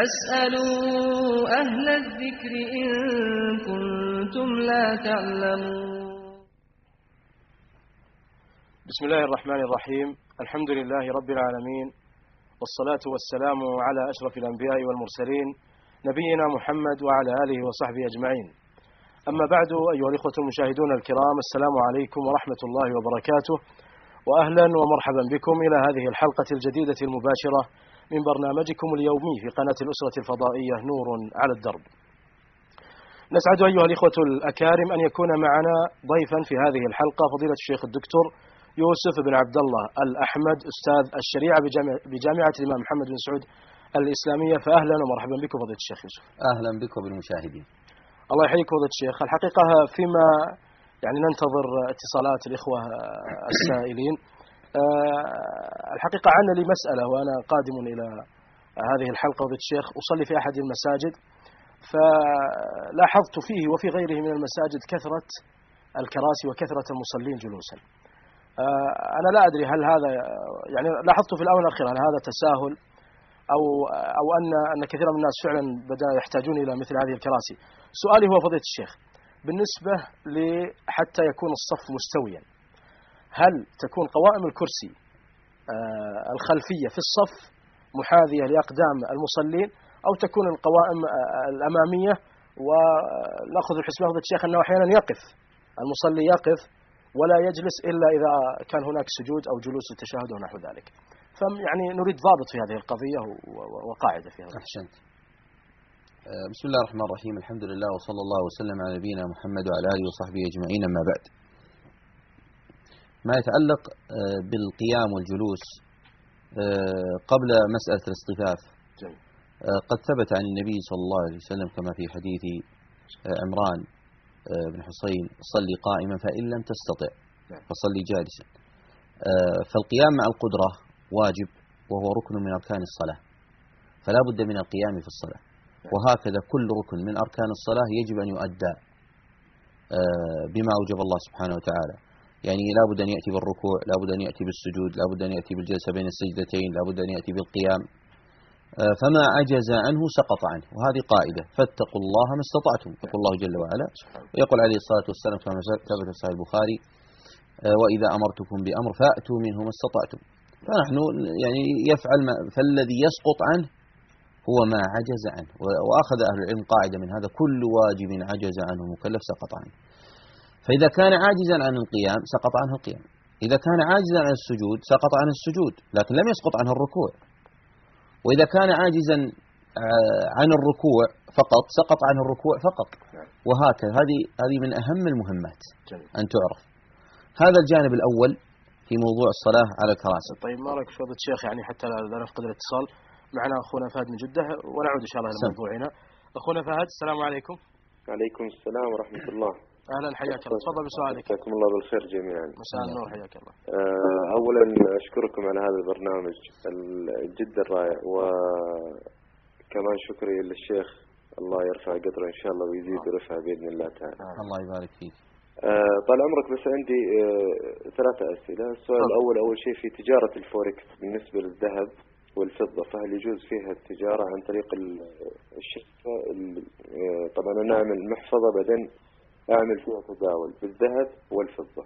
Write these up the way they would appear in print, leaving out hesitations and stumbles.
فاسألوا أهل الذكر إن كنتم لا تعلمون. بسم الله الرحمن الرحيم. الحمد لله رب العالمين، والصلاة والسلام على أشرف الأنبياء والمرسلين نبينا محمد وعلى آله وصحبه أجمعين. أما بعد، أيها الإخوة المشاهدون الكرام، السلام عليكم ورحمة الله وبركاته، وأهلا ومرحبا بكم إلى هذه الحلقة الجديدة المباشرة من برنامجكم اليومي في قناة الأسرة الفضائية نور على الدرب. نسعد أيها الإخوة الأكارم أن يكون معنا ضيفا في هذه الحلقة فضيلة الشيخ الدكتور يوسف بن عبد الله الأحمد، أستاذ الشريعة بجامعة الإمام محمد بن سعود الإسلامية. فأهلا ومرحبا بكم فضيلة الشيخ يوسف. أهلا بكم بالمشاهدين. الله يحييك فضيلة الشيخ. الحقيقة فيما ننتظر اتصالات الإخوة السائلين، الحقيقة عنا لي مسألة وأنا قادم إلى هذه الحلقة فضيلة الشيخ. أصلي في أحد المساجد، فلاحظت فيه وفي غيره من المساجد كثرة الكراسي وكثرة المصلين جلوسا. أنا لا أدري هل هذا لاحظت في الآونة الأخيرة هل هذا تساهل أو أن كثير من الناس فعلا بدأ يحتاجون إلى مثل هذه الكراسي. سؤالي هو فضيلة الشيخ، بالنسبة حتى يكون الصف مستويا، هل تكون قوائم الكرسي الخلفية في الصف محاذية لأقدام المصلين، أو تكون القوائم الأمامية؟ ونأخذ الحسبان فضيلة الشيخ أنه أحيانا يقف المصلي ولا يجلس إلا إذا كان هناك سجود أو جلوس التشهد ونحو ذلك. نريد ضابط في هذه القضية وقاعدة فيها. أحسنت. بسم الله الرحمن الرحيم، الحمد لله وصلى الله وسلم على نبينا محمد وعلى آله وصحبه أجمعين. أما بعد، ما يتعلق بالقيام والجلوس قبل مسألة الاصطفاف، قد ثبت عن النبي صلى الله عليه وسلم كما في حديث عمران بن حسين: صلي قائما فإن لم تستطع فصلي جالسا. فالقيام مع القدرة واجب، وهو ركن من أركان الصلاة، فلا بد من القيام في الصلاة. وهكذا كل ركن من أركان الصلاة يجب أن يؤدى بما أوجب الله سبحانه وتعالى. يعني لا بد أن يأتي بالركوع، لا بد أن يأتي بالسجود، لا بد أن يأتي بالجلسة بين السجدتين، لا بد أن يأتي بالقيام. فما عجز عنه سقط عنه، وهذه قاعدة: فاتقوا الله ما استطعتم. يقول الله جل وعلا، ويقول عليه الصلاة والسلام كما ثبت في صحيح البخاري: وإذا أمرتكم بأمر فأتوا منه ما استطعتم. فنحن يفعل فالذي يسقط عنه هو ما عجز عنه. وأخذ أهل العلم قاعدة من هذا: كل واجب عجز عنه مكلف سقط عنه. فإذا كان عاجزا عن القيام سقط عنه القيام، إذا كان عاجزا عن السجود سقط عنه السجود، لكن لم يسقط عنه الركوع. وإذا كان عاجزا عن الركوع فقط سقط عنه الركوع فقط. وهكذا هذه من أهم المهمات أن تعرف. هذا الجانب الأول في موضوع الصلاة على الكراسي. طيب، ما رأيك فضيلة الشيخ حتى لا نفقد الاتصال؟ معنا أخونا فهد من جدة، ونعود إن شاء الله إلى موضوعنا. أخونا فهد، السلام عليكم. عليكم السلام ورحمة الله. أهلا، حياك الله. تفضل بسؤالك. جزاكم الله بالخير جميعا. مساء النور، حياك الله. أولا أشكركم على هذا البرنامج جدا رائع، وكمان شكري للشيخ، الله يرفع قدره إن شاء الله ويزيد رفعه بإذن الله تعالى. الله يبارك فيك. طال عمرك، بس عندي 3 أسئلة. السؤال الأول، أول شيء في تجارة الفوركس بالنسبة للذهب والفضة، فهل يجوز فيها التجارة عن طريق الشركة؟ طبعا أنا أعمل محفظة بعدين أعمل فيها تداول بالذهب والفضة.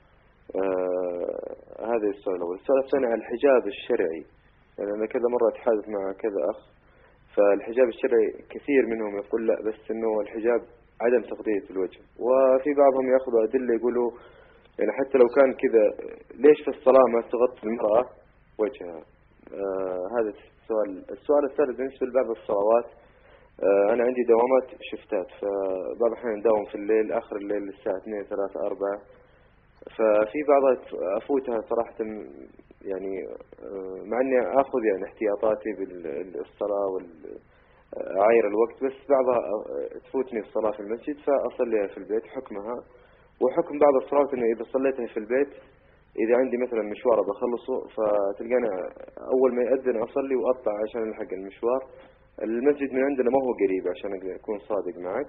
هذا السؤال الأول. السؤال الثاني عن الحجاب الشرعي. يعني أنا كذا مرة أتحدث مع كذا أخ، فالحجاب الشرعي كثير منهم يقول لا، بس إنه الحجاب عدم تغطية الوجه، وفي بعضهم يأخذوا أدلة يقولوا يعني حتى لو كان كذا ليش في الصلاة ما تغطي المرأة وجهها. هذا السؤال. السؤال الثالث بالنسبة لبعض الصلوات، أنا عندي دوامات شفتات، فبعض الأحيان نداوم في الليل آخر الليل الساعة 2 3 4، ففي بعضها أفوتها صراحة، يعني مع أني أخذ احتياطاتي بالصلاة وعاير الوقت، بس بعضها تفوتني الصلاة في المسجد فأصليها في البيت. حكمها وحكم بعض الصلوات أنه إذا صليتها في البيت، إذا عندي مثلا مشوار بخلصه، فتلقاني أول ما يأذن أصلي وأطلع عشان ألحق المشوار. المسجد من عندنا ما هو قريب عشان أكون صادق معك.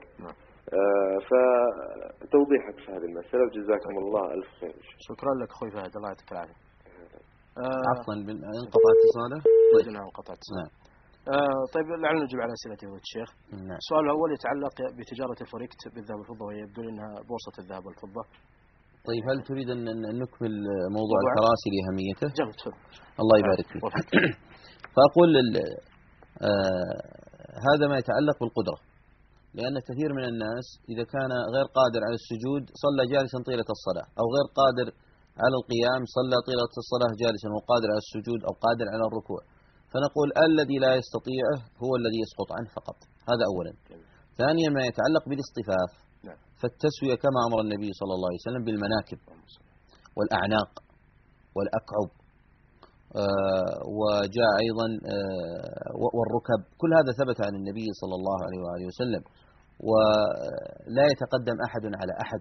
فتوضيحك في هذه المسألة، وجزاكم الله ألف خير. شكرا لك أخوي فهد، الله يعطيك العافية. عفوا، انقطع اتصاله. نعم، انقطع اتصاله. طيب لعلنا نجيب على أسئلة فضيلة الشيخ. نعم. السؤال الأول يتعلق بتجارة الفوركت بالذهب والفضة، وهي يبدو أنها بورصة الذهب والفضة. طيب هل تريد أن نكمل موضوع الكراسي لأهميته؟ جميل، تفضل. الله يبارك فيك. فأقول هذا ما يتعلق بالقدرة، لأن كثير من الناس إذا كان غير قادر على السجود صلى جالسا طيلة الصلاة، أو غير قادر على القيام صلى طيلة الصلاة جالسا، هو قادر على السجود أو قادر على الركوع. فنقول الذي لا يستطيعه هو الذي يسقط عنه فقط. هذا أولا. ثانيا ما يتعلق بالاصطفاف، فالتسوية كما أمر النبي صلى الله عليه وسلم بالمناكب والأعناق والأكعب، وجاء أيضا والركب، كل هذا ثبت عن النبي صلى الله عليه وآله وسلم، ولا يتقدم أحد على أحد.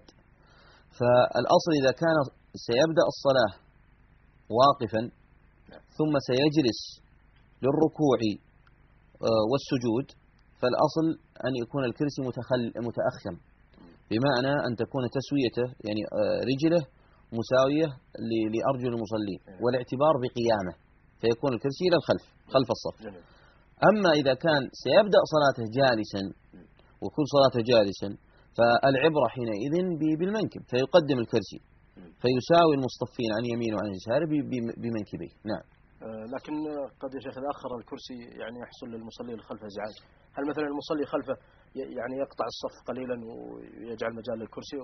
فالأصل إذا كان سيبدأ الصلاة واقفا ثم سيجلس للركوع والسجود، فالأصل أن يكون الكرسي متأخم، بمعنى أن تكون تسويته يعني رجله مساوية لأرجل المصلين، والاعتبار بقيامه، فيكون الكرسي إلى الخلف خلف الصف. أما إذا كان سيبدأ صلاته جالسا وكل صلاته جالسا، فالعبرة حينئذ بالمنكب، فيقدم الكرسي فيساوي المصطفين عن يمين وعن يسار بمنكبيه. نعم. لكن قد يا شيخ إذا أخر الكرسي يعني يحصل للمصلي الخلف إزعاج. هل مثلا المصلي خلفه يعني يقطع الصف قليلا ويجعل مجال للكرسي؟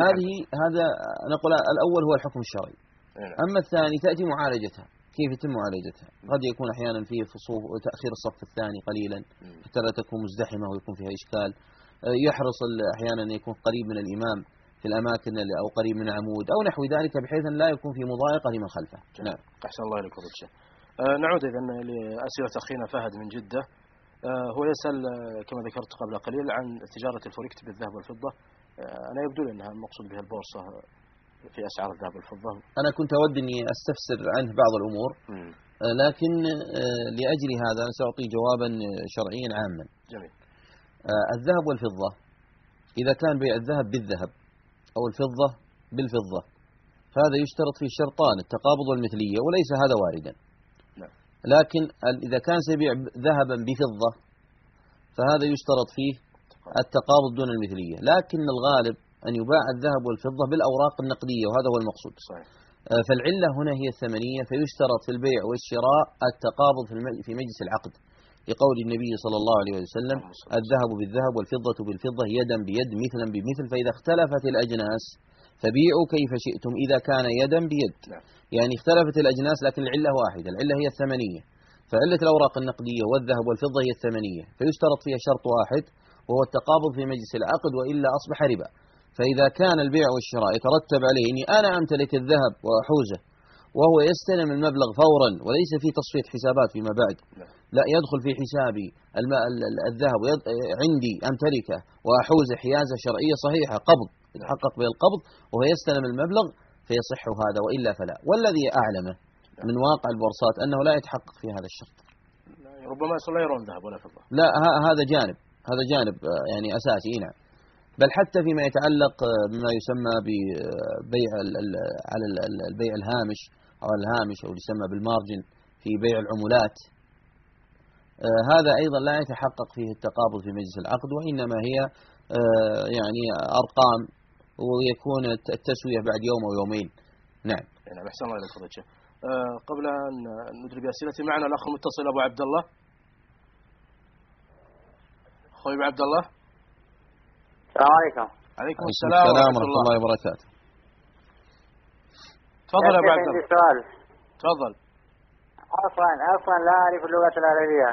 هذا نقول الأول هو الحكم الشرعي. أما الثاني تأتي معالجتها، كيف يتم معالجتها؟ قد يكون أحيانا فيه تأخير الصف الثاني قليلا حتى لا تكون مزدحمة ويكون فيها إشكال. يحرص أحيانا أن يكون قريب من الإمام في الأماكن أو قريب من عمود أو نحو ذلك، بحيث أن لا يكون في مضايقة لمن خلفه. نعم. أحسن الله إليك فضيلة الشيخ. نعود إذن لأسئلة أخينا فهد من جدة. هو يسأل كما ذكرت قبل قليل عن تجارة الفوركت بالذهب والفضة. أنا يبدو لي أنها مقصود بها البورصة في أسعار الذهب والفضة. أنا كنت أود أني أستفسر عنه بعض الأمور، لكن لأجل هذا أنا سأعطي جوابا شرعيا عاما. جميل. الذهب والفضة إذا كان بيع الذهب بالذهب أو الفضة بالفضة، فهذا يشترط فيه شرطان، التقابض والمثلية، وليس هذا واردا. لكن إذا كان سيبيع ذهبا بفضة فهذا يشترط فيه التقابض دون المثلية، لكن الغالب أن يباع الذهب والفضة بالأوراق النقدية، وهذا هو المقصود. صحيح. فالعلة هنا هي الثمنية، فيشترط في البيع والشراء التقابض في مجلس العقد، لقول النبي صلى الله عليه وسلم: الذهب بالذهب والفضة بالفضة يدا بيد مثلا بمثل، فإذا اختلفت الأجناس فبيعوا كيف شئتم إذا كان يدا بيد. يعني اختلفت الأجناس لكن العلة واحدة، العلة هي الثمنية، فعلة الأوراق النقدية والذهب والفضة هي الثمنية، فيشترط فيها شرط واحد وهو التقابض في مجلس العقد، وإلا أصبح ربا. فإذا كان البيع والشراء يترتب عليه أني أنا أمتلك الذهب وأحوزه وهو يستلم المبلغ فورا وليس في تصفية حسابات فيما بعد، لا، يدخل في حسابي الذهب عندي أمتلكه وأحوزه حيازة شرعية صحيحة، قبض يتحقق به القبض وهو يستلم المبلغ، فيصح هذا، وإلا فلا. والذي أعلمه من واقع البورصات أنه لا يتحقق في هذا الشرط. ربما لا يرون ذهب ولا فضة. لا، هذا جانب يعني أساسي. نعم. بل حتى فيما يتعلق بما يسمى ببيع على البيع الهامش أو الهامش، أو يسمى بالمارجن في بيع العملات، هذا أيضا لا يتحقق فيه التقابض في مجلس العقد، وإنما هي يعني أرقام، ويكون التسوية بعد يوم أو يومين. نعم. نعم. أحسن الله إليك فضيلة الشيخ. قبل أن ندري بأسئلتي، معنا الأخ المتصل أبو عبد الله. أخوي أبو عبد الله. السلام عليكم. عليكم السلام ورحمة الله وبركاته. تفضل يا أبو عبد الله. سؤال. تفضل. عفوا لا أعرف اللغة العربية.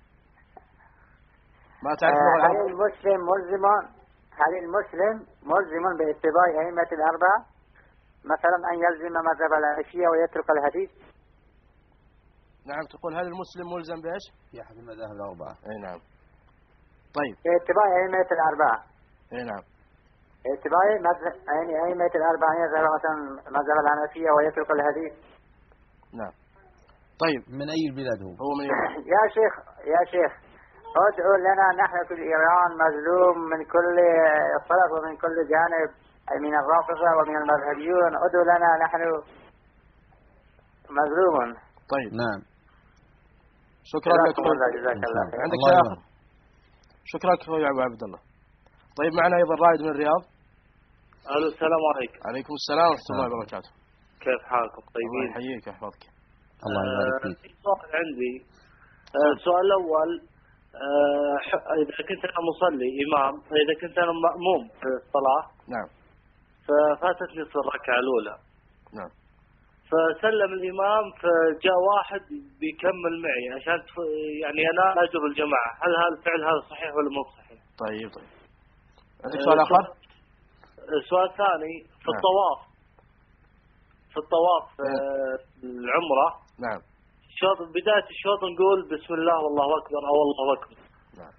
ما تعرف اللغة العربية؟ هل المسلم ملزم باتباع أئمة الأربعة، مثلا أن يلزم مذهب الحنفية ويترك الحديث؟ نعم. تقول هل المسلم ملزم بإيش؟ في أحد المذاهب الأربعة. أي نعم. طيب. باتباع أئمة الأربعة. أي نعم. اتباع أئمة الأربعة، يذهب مثلا مذهب الحنفية ويترك الحديث. نعم. طيب. من أي البلاد هو من يا شيخ ادعو لنا، نحن في إيران مظلوم من كل طرف ومن كل جانب، من الرافضة ومن المذهبيون، ادعو لنا، نحن مظلوم. طيب. نعم. شكرا لك جزاك الله خير. عندك شيء آخر؟ شكرا لك أخوي أبو عبد الله. طيب معنا أيضا رائد من الرياض. الو السلام عليكم. عليكم السلام ورحمة الله وبركاته. كيف حالكم؟ طيبين؟ الله يحييك ويحفظك. الله يبارك فيك. سؤال عندي. السؤال الأول، إذا كنت أنا مصلي إمام، إذا كنت أنا مأموم في الصلاة. نعم. ففاتتني الركعة الأولى. نعم. فسلم الإمام، فجاء واحد بيكمل معي عشان يعني أنا أجر الجماعة. هل هذا الفعل هذا صحيح ولا مو صحيح؟ طيب. عندك سؤال آخر؟ السؤال الثاني في الطواف. في الطواف العمرة. نعم. بداية الشوط نقول بسم الله والله أكبر أو الله أكبر. نعم.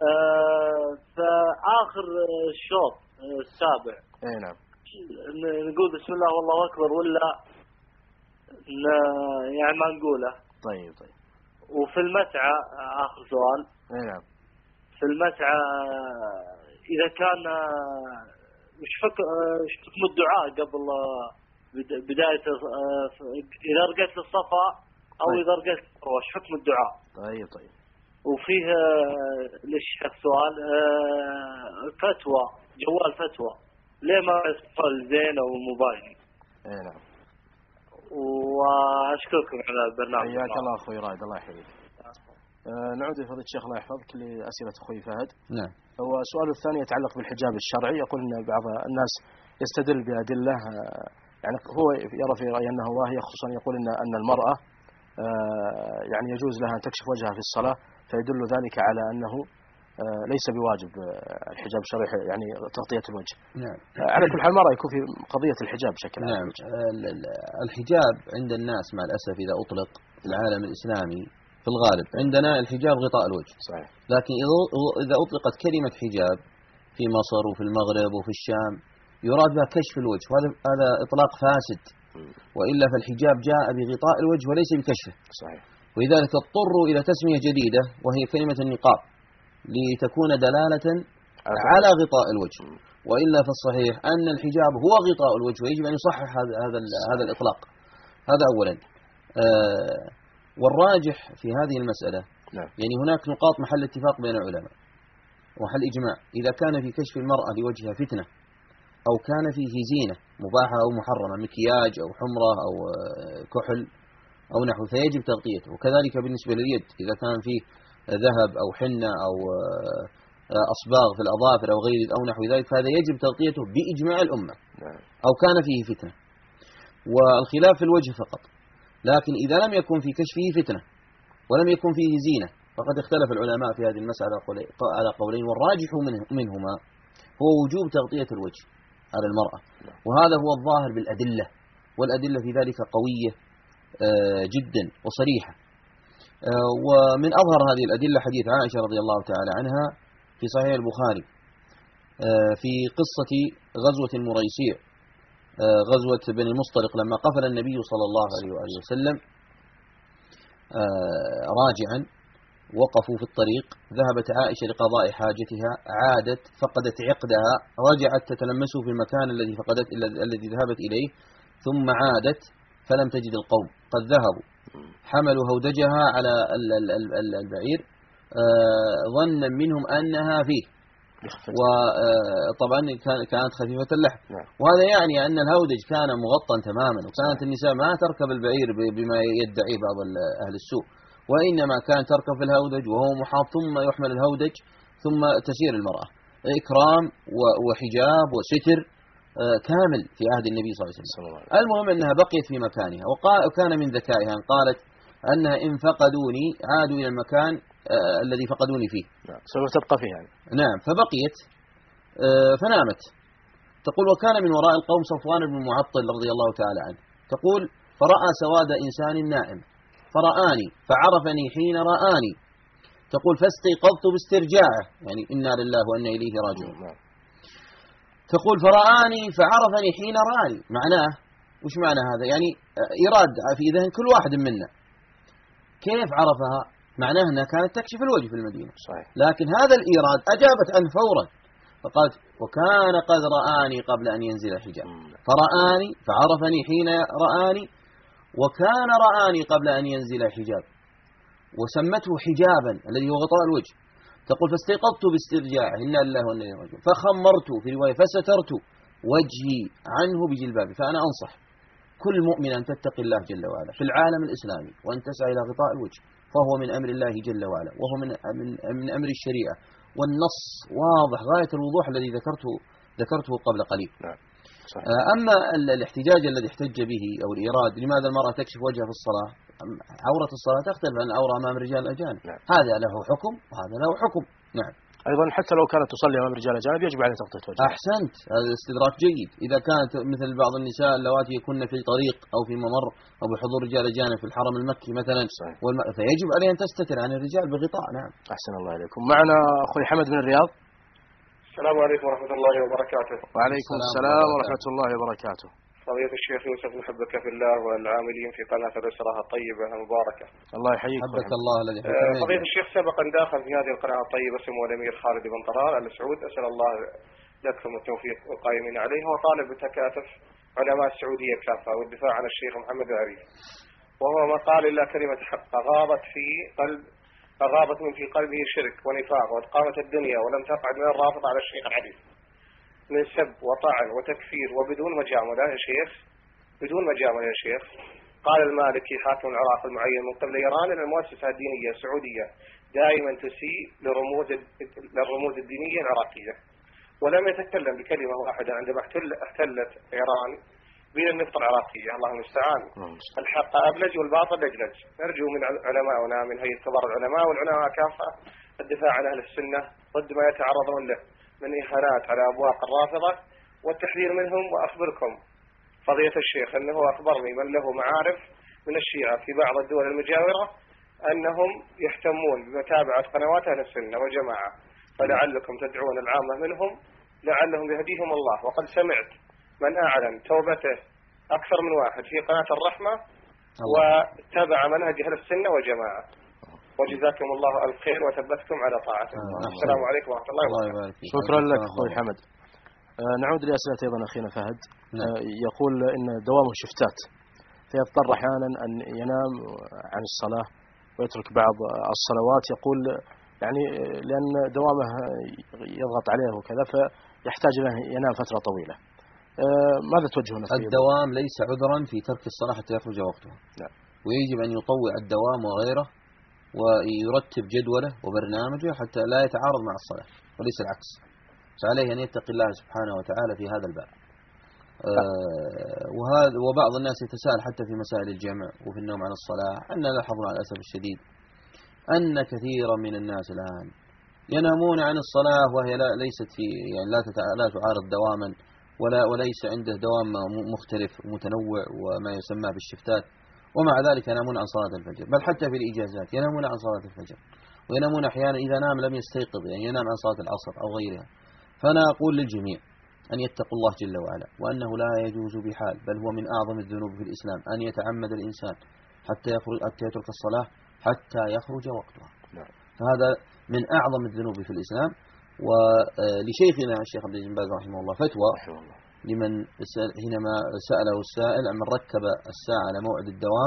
فآخر الشوط السابع. اي نعم. نقول بسم الله والله أكبر ولا يعني ما نقوله؟ طيب. وفي المسعى آخر سؤال. اي نعم. في المسعى إذا كان وش حكم الدعاء قبل بداية إذا رقيت للصفا أو إذا رقيت للمروة، وش حكم الدعاء؟ طيب. وفيه للشيخ سؤال، فتوى، جوال فتوى ليه ما يصفى زين أو موبايلي؟ اي نعم. وأشكركم على البرنامج. حياك الله أخوي رائد، الله يحييك. نعود لفضيلة الشيخ الله يحفظك لأسئلة أخوي فهد. نعم. هو السؤال الثاني يتعلق بالحجاب الشرعي. يقول أن بعض الناس يستدل بأدلة، يعني هو يرى في رأي أنه واهية، خصوصا يقول أن المرأة يعني يجوز لها أن تكشف وجهها في الصلاة، فيدل ذلك على أنه ليس بواجب الحجاب الشرعي، يعني تغطية الوجه. نعم. على كل حال ما رأيكم في قضية الحجاب بشكل عام؟ نعم. الحجاب عند الناس مع الأسف إذا أطلق في العالم الإسلامي في الغالب عندنا الحجاب غطاء الوجه. صحيح. لكن إذا أطلقت كلمة حجاب في مصر وفي المغرب وفي الشام يراد بها كشف الوجه، وهذا إطلاق فاسد. وإلا فالحجاب جاء بغطاء الوجه وليس بكشفه. صحيح. ولذلك اضطروا إلى تسمية جديدة وهي كلمة النقاب، لتكون دلالة على غطاء الوجه. وإلا فالصحيح أن الحجاب هو غطاء الوجه، ويجب أن يصحح هذا الإطلاق. هذا أولا. والراجح في هذه المسألة، نعم. يعني هناك نقاط محل اتفاق بين العلماء ومحل إجماع. إذا كان في كشف المرأة لوجهها فتنة، أو كان فيه زينة مباحة أو محرمة، مكياج أو حمرة أو كحل أو نحو، فيجب تغطيته. وكذلك بالنسبة لليد، إذا كان فيه ذهب أو حنة أو أصباغ في الأظافر أو غير أو نحو ذلك، فهذا يجب تغطيته بإجماع الأمة. أو كان فيه فتنة. والخلاف في الوجه فقط. لكن إذا لم يكن في كشفه فتنة ولم يكن فيه زينة، فقد اختلف العلماء في هذه المسألة على قولين، والراجح منهما هو وجوب تغطية الوجه على المرأة. وهذا هو الظاهر بالأدلة، والأدلة في ذلك قوية جدا وصريحة. ومن أظهر هذه الأدلة حديث عائشة رضي الله تعالى عنها في صحيح البخاري في قصة غزوة المريسيع، غزوة بني المصطلق، لما قفل النبي صلى الله عليه وآله وسلم راجعا، وقفوا في الطريق، ذهبت عائشة لقضاء حاجتها، عادت فقدت عقدها، رجعت تتلمسه في المكان الذي ذهبت إليه، ثم عادت فلم تجد القوم، قد ذهبوا، حملوا هودجها على البعير ظنا منهم أنها فيه، وطبعا كانت خفيفة اللحم. وهذا يعني أن الهودج كان مغطى تماما، وكانت النساء ما تركب البعير بما يدعي بعض أهل السوء، وإنما كانت تركب في الهودج وهو محاط، ثم يحمل الهودج ثم تسير المرأة، إكرام وحجاب وستر كامل في عهد النبي صلى الله عليه وسلم. المهم أنها بقيت في مكانها، وكان من ذكائها أن قالت أنها إن فقدوني عادوا إلى المكان الذي فقدوني فيه، سوف تبقى فيه يعني. نعم. فبقيت فنامت. تقول وكان من وراء القوم صفوان بن معطل رضي الله تعالى عنه، تقول فرأى سواد إنسان نائم فرآني فعرفني حين رآني، تقول فاستيقظت باسترجاعه، يعني إنا لله وإنا إليه راجعون. تقول فرآني فعرفني حين رآني، معناه وش معنى هذا؟ يعني إيراد في ذهن كل واحد منا. كيف عرفها؟ معناه أنها كانت تكشف الوجه في المدينة. صحيح. لكن هذا الإيراد أجابت عنه فورا، فقالت وكان قد رآني قبل أن ينزل الحجاب، فرآني فعرفني حين رآني، وكان رآني قبل أن ينزل الحجاب. وسمته حجابا الذي هو غطاء الوجه. تقول فاستيقظت باسترجاعه إنا لله وإنا إليه راجعون، فخمرت في رواية فسترت وجهي عنه بجلبابي. فأنا أنصح كل مؤمن أن تتقي الله جل وعلا في العالم الإسلامي، وأن تسعى إلى غطاء الوجه، فهو من أمر الله جل وعلا، وهو من أمر الشريعة، والنص واضح غاية الوضوح الذي ذكرته قبل قليل. أما الاحتجاج الذي احتج به أو الإيراد لماذا المرأة تكشف وجهها في الصلاة، عورة الصلاة تختلف عن العورة أمام رجال الأجانب. هذا له حكم وهذا له حكم. نعم. أيضا حتى لو كانت تصلي أمام رجال أجانب يجب عليها تغطية وجهها. أحسنت، هذا استدراك جيد. إذا كانت مثل بعض النساء اللواتي يكون في طريق أو في ممر أو بحضور رجال أجانب في الحرم المكي مثلا، فيجب عليها أن تستتر عن الرجال بغطاء. نعم. أحسن الله إليكم. معنا أخوي حمد من الرياض. السلام عليكم ورحمة الله وبركاته. وعليكم السلام ورحمة الله وبركاته. فضيلة الشيخ يوسف نحبك في الله والعاملين في قناة الأسرة الطيبة المباركة. الله يحييك. حبك الله الذي فضيلة الشيخ سبقا داخل في هذه القناة الطيبة سمو الأمير خالد بن طرار آل سعود، أسأل الله لكم التوفيق والقائمين عليه. هو طالب بتكاتف علماء السعودية كافة والدفاع عن الشيخ محمد العريف، وهو ما قال إلا كلمة حق أغابت من في قلبه شرك ونفاق واتقامت الدنيا ولم تقعد من الرافض على الشيخ العريف من سب وطعن وتكفير وبدون مجاملة يا شيخ، بدون مجاملة يا شيخ. قال المالكي حاكم العراق المعين من قبل إيران أن المؤسسة الدينية السعودية دائما تسيء للرموز الدينية العراقية، ولم يتكلم بكلمة واحدة عندما احتلت إيران بين النفط العراقية. الله المستعان. الحق أبلج والباطل لجلج. نرجو من علماؤنا من هيئة كبار العلماء والعلماء كافة الدفاع عن أهل السنة ضد ما يتعرضون له من إهانات على أبواق الرافضة والتحذير منهم. وأخبركم فضيلة الشيخ أنه أخبرني من له معارف من الشيعة في بعض الدول المجاورة أنهم يهتمون بمتابعة قنوات أهل السنة والجماعة، فلعلكم تدعون العامة منهم لعلهم يهديهم الله. وقد سمعت من أعلن توبته أكثر من واحد في قناة الرحمة وتابع منهج أهل السنة والجماعة. وجزاكم الله الخير وثبتكم على طاعته. السلام عليكم ورحمة الله وبركاته. شكرا لك أخوي حمد. نعود لأسئلة أيضا أخينا فهد. يقول إن دوامه شفتات، فيضطر أحيانا أن ينام عن الصلاة ويترك بعض الصلوات، يقول يعني لأن دوامه يضغط عليه وكذا فيحتاج له ينام فترة طويلة. ماذا توجهنا فيه؟ الدوام ليس عذرا في ترك الصلاة حتى يخرج وقتها. لا. ويجب أن يطوع الدوام وغيره ويرتب جدوله وبرنامجه حتى لا يتعارض مع الصلاة وليس العكس. فعليه أن يتقي الله سبحانه وتعالى في هذا الباب. وبعض الناس يتساءل حتى في مسائل الجمع وفي النوم عن الصلاة. أننا لاحظنا على الأسف الشديد أن كثيرا من الناس الآن ينامون عن الصلاة وهي ليست في يعني لا تعارض دواما وليس عنده دوام مختلف ومتنوع وما يسمى بالشفتات، ومع ذلك ينامون عن صلاة الفجر. بل حتى في الإجازات ينامون عن صلاة الفجر، وينامون أحيانا إذا نام لم يستيقظ، يعني ينام عن صلاة العصر أو غيرها. فأنا أقول للجميع أن يتقوا الله جل وعلا، وأنه لا يجوز بحال بل هو من أعظم الذنوب في الإسلام أن يتعمد الإنسان حتى يترك الصلاة حتى يخرج وقتها. فهذا من أعظم الذنوب في الإسلام. ولشيخنا الشيخ عبد العزيز بن باز رحمه الله فتوى لمن حينما سأله السائل عن من ركب الساعة على موعد الدوام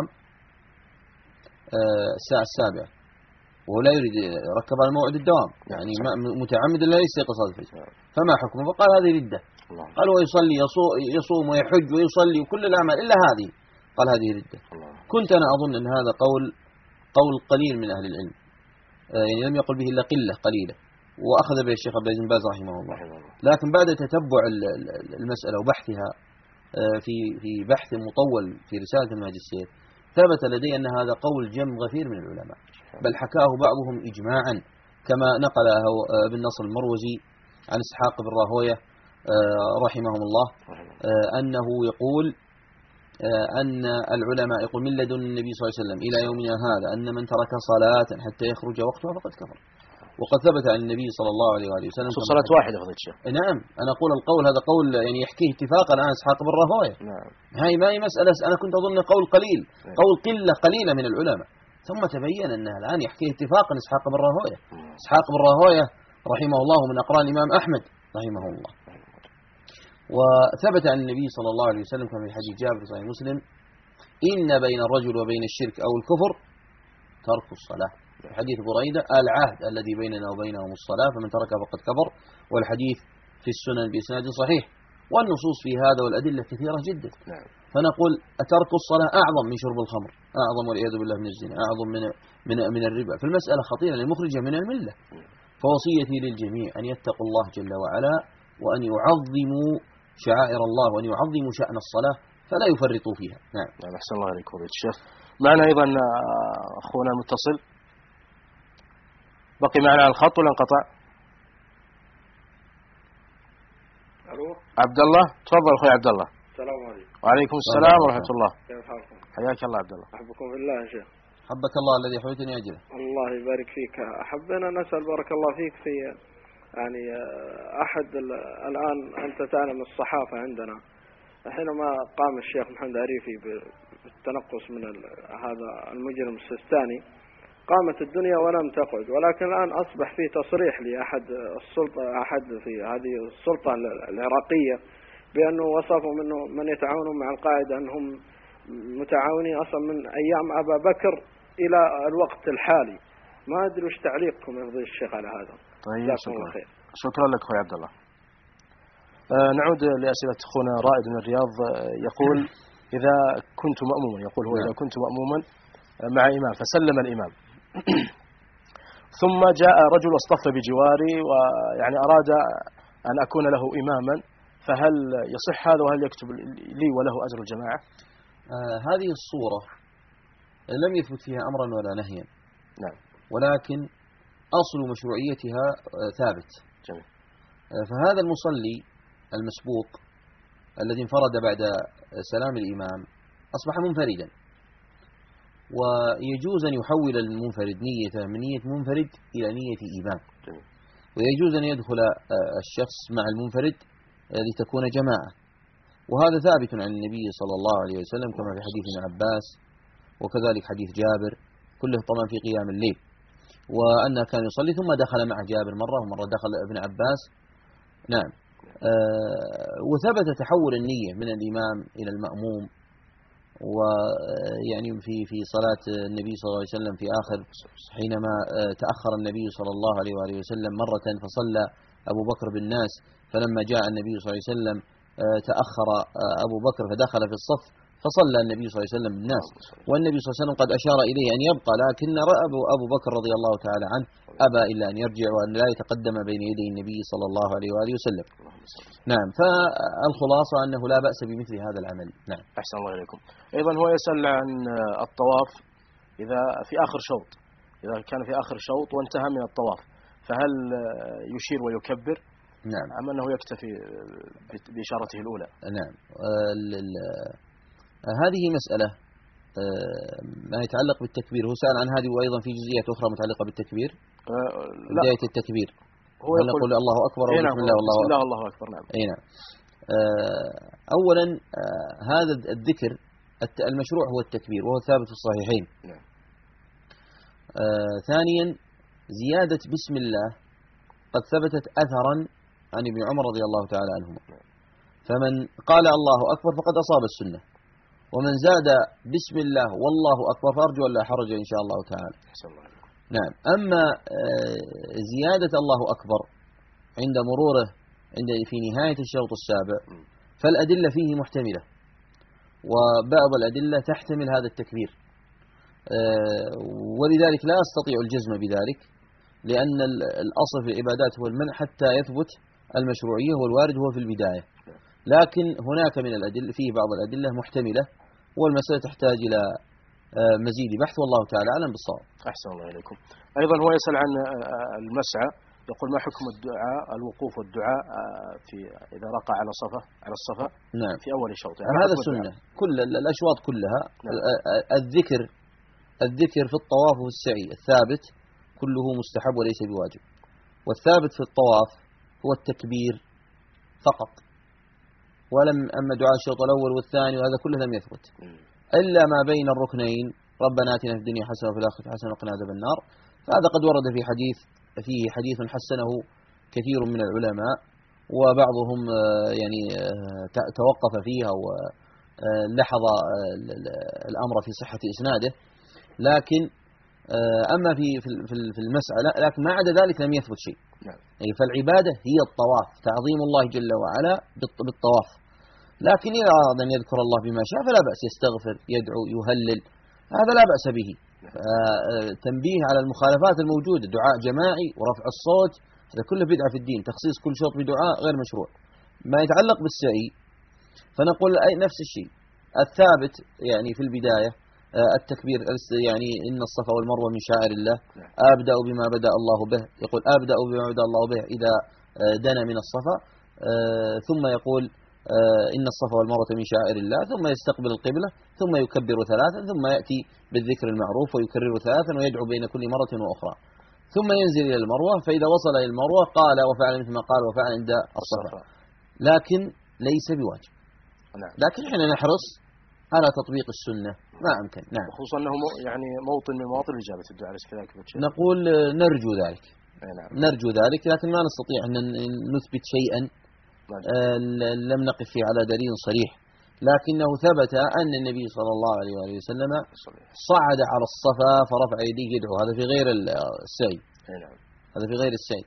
الساعة 7 وهو لا يريد ركب على موعد الدوام، يعني متعمد لا يستيقظ صلاة الفجر، فما حكمه؟ فقال هذه ردة. قال ويصلي يصوم ويحج ويصلي وكل الأعمال إلا هذه، قال هذه ردة. كنت أنا أظن أن هذا قول قليل من أهل العلم، يعني لم يقل به إلا قلة قليلة، وأخذ به الشيخ عبد العزيز بن باز رحمه الله. لكن بعد تتبع المسألة وبحثها في بحث مطول في رسالة الماجستير ثبت لدي أن هذا قول جم غفير من العلماء، بل حكاه بعضهم إجماعا كما نقله ابن نصر المروزي عن إسحاق بن راهوية رحمهم الله أنه يقول أن العلماء يقول من لدن النبي صلى الله عليه وسلم إلى يومنا هذا أن من ترك صلاة حتى يخرج وقتها فقد كفر. وقد ثبت عن النبي صلى الله عليه وآله وسلم صلاة واحدة فضيلة الشيخ. نعم أنا أقول القول هذا قول يعني يحكيه اتفاقا الآن إسحاق بن راهوية. نعم. هاي ما هي مسألة أنا كنت أظن قول قليل، قول قليلة من العلماء، ثم تبين أنها الآن يحكيه اتفاقا إسحاق بن راهوية. إسحاق بن راهوية رحمه الله من أقران الإمام أحمد رحمه الله. وثبت عن النبي صلى الله عليه وسلم كما في حديث جابر صحيح مسلم إن بين الرجل وبين الشرك أو الكفر ترك الصلاة. حديث بريدة العهد الذي بيننا وبينهم الصلاة فمن تركها فقد كفر، والحديث في السنن بإسناد صحيح، والنصوص في هذا والأدلة كثيرة جدا. فنقول أترك الصلاة أعظم من شرب الخمر، أعظم والعياذ بالله من الزنا، أعظم من الربا. فالمسألة خطيرة لمخرجة من الملة. فوصيتي للجميع أن يتقوا الله جل وعلا، وأن يعظموا شعائر الله، وأن يعظموا شأن الصلاة فلا يفرطوا فيها. نعم. أحسن الله عليك فضيلة الشيخ. معنا أيضا أخونا المتصل، بقي معنا على الخط ولا انقطع؟ الو عبد الله، تفضل اخوي عبد الله. السلام عليكم. وعليكم السلام ورحمة الله. كيف حالكم؟ حياك الله عبد الله. احبكم في الله يا شيخ. حبك الله الذي حويتني أجله. الله يبارك فيك. حبينا نسأل بارك الله فيك في يعني أحد الآن أنت تعلم الصحافة عندنا حينما قام الشيخ محمد عريفي بالتنقص من هذا المجرم السيستاني قامت الدنيا ولم تقعد، ولكن الآن أصبح في تصريح لأحد أحد في هذه السلطة العراقية بأنه وصفوا منه من يتعاونون مع القاعدة أنهم متعاونين أصلا من أيام أبا بكر إلى الوقت الحالي. ما أدري وش تعليقكم يا فضيلة الشيخ على هذا. طيب شكرا لك أخوي عبد الله. نعود لأسئلة أخونا رائد من الرياض. يقول إذا كنت مأموما، يقول هو إذا كنت مأموما مع إمام فسلم الإمام ثم جاء رجل واصطف بجواري ويعني أراد أن أكون له إماما، فهل يصح هذا وهل يكتب لي وله أجر الجماعة؟ هذه الصورة لم يثبت فيها أمرا ولا نهيا. نعم. ولكن أصل مشروعيتها ثابت. جميل. فهذا المصلي المسبوق الذي انفرد بعد سلام الإمام أصبح منفردا، ويجوز أن يحول المنفرد نيته من نية منفرد إلى نية إمام. جميل. ويجوز أن يدخل الشخص مع المنفرد لتكون جماعة، وهذا ثابت عن النبي صلى الله عليه وسلم كما في حديث ابن عباس، وكذلك حديث جابر كله طبعا في قيام الليل، وأنه كان يصلي ثم دخل مع جابر مرة ومرة دخل ابن عباس. نعم. وثبت تحول النية من الإمام إلى المأموم، ويعني في صلاة النبي صلى الله عليه وسلم في آخر حينما تأخر النبي صلى الله عليه وآله وسلم مرة فصلى أبو بكر بالناس، فلما جاء النبي صلى الله عليه وسلم تأخر أبو بكر فدخل في الصف فصلى النبي صلى الله عليه وسلم بالناس، والنبي صلى الله عليه وسلم قد أشار إليه أن يبقى، لكن أبو بكر رضي الله تعالى عنه أبى إلا أن يرجع وأن لا يتقدم بين يدي النبي صلى الله عليه وآله وسلم. نعم. فالخلاصة أنه لا بأس بمثل هذا العمل. نعم. أحسن الله إليكم. أيضا هو يسأل عن الطواف إذا في آخر شوط، إذا كان في آخر شوط وانتهى من الطواف فهل يشير ويكبر؟ نعم. أم أنه يكتفي بإشارته الأولى؟ نعم. هذه مسألة ما يتعلق بالتكبير. هو سأل عن هذه وأيضا في جزئيات أخرى متعلقة بالتكبير. بداية التكبير هو نقول الله أكبر أو بسم الله والله أكبر. نعم. أي نعم. أولا هذا الذكر المشروع هو التكبير وهو ثابت في الصحيحين. نعم. ثانيا زيادة بسم الله قد ثبتت أثرا عن ابن عمر رضي الله تعالى عنهما، فمن قال الله أكبر فقد أصاب السنة، ومن زاد بسم الله والله أكبر فأرجو أن لا حرج إن شاء الله تعالى. نعم. أما زيادة الله أكبر عند مروره في نهاية الشوط السابع فالأدلة فيه محتملة، وبعض الأدلة تحتمل هذا التكبير، ولذلك لا أستطيع الجزم بذلك، لأن الأصل في العبادات هو المنع حتى يثبت المشروعية، والوارد هو في البداية، لكن هناك من الأدلة فيه بعض الأدلة محتملة، والمسألة تحتاج إلى مزيد بحث، والله تعالى أعلم بالصواب. أحسن الله إليكم. أيضا هو يسأل عن المسعى، يقول ما حكم الدعاء الوقوف والدعاء في إذا رقى على الصفا نعم. في أول شوط؟ يعني هذا سنة، كل الأشواط كلها. نعم. الذكر في الطواف والسعي الثابت كله مستحب وليس بواجب، والثابت في الطواف هو التكبير فقط، أما دعاء الشوط الأول والثاني وهذا كله لم يثبت إلا ما بين الركنين، ربنا آتنا في الدنيا حسنة وفي الآخرة حسنة وقنا عذاب النار، فهذا قد ورد فيه حديث حسنه كثير من العلماء، وبعضهم يعني توقف فيها ولحظ الأمر في صحة إسناده، لكن أما في المسألة، لكن ما عدا ذلك لم يثبت شيء. نعم. فالعبادة هي الطواف، تعظيم الله جل وعلا بالطواف. لكن إذا أراد أن يذكر الله بما شاء فلا بأس، يستغفر، يدعو، يهلل، هذا لا بأس به. تنبيه على المخالفات الموجودة، دعاء جماعي ورفع الصوت، هذا كله بدعة في الدين. تخصيص كل شوط بدعاء غير مشروع. ما يتعلق بالسعي فنقول نفس الشيء. الثابت يعني في البداية التكبير، يعني إن الصفا والمروة من شعائر الله، أبدأ بما بدأ الله به، يقول أبدأ بما بدأ الله به إذا دنا من الصفا، ثم يقول إن الصفا والمروة من شعائر الله، ثم يستقبل القبلة، ثم يكبر ثلاثا، ثم يأتي بالذكر المعروف ويكرر ثلاثا ويدعو بين كل مرة وأخرى، ثم ينزل إلى المروة، فإذا وصل إلى المروة قال وفعل مثل ما قال وفعل عند الصفا، لكن ليس بواجب. لكن احنا نحرص على تطبيق السنة ما أمكن. نعم. خصوصا أنه يعني موطن من مواطن إجابة الدعاء، أليس كذلك؟ نقول نرجو ذلك. نعم. نرجو ذلك، لكن ما نستطيع أن نثبت شيئا لم نقف فيه على دليل صريح. لكنه ثبت أن النبي صلى الله عليه وآله وسلم صعد على الصفا فرفع يديه يدعو، هذا في غير السعي. هذا في غير السعي.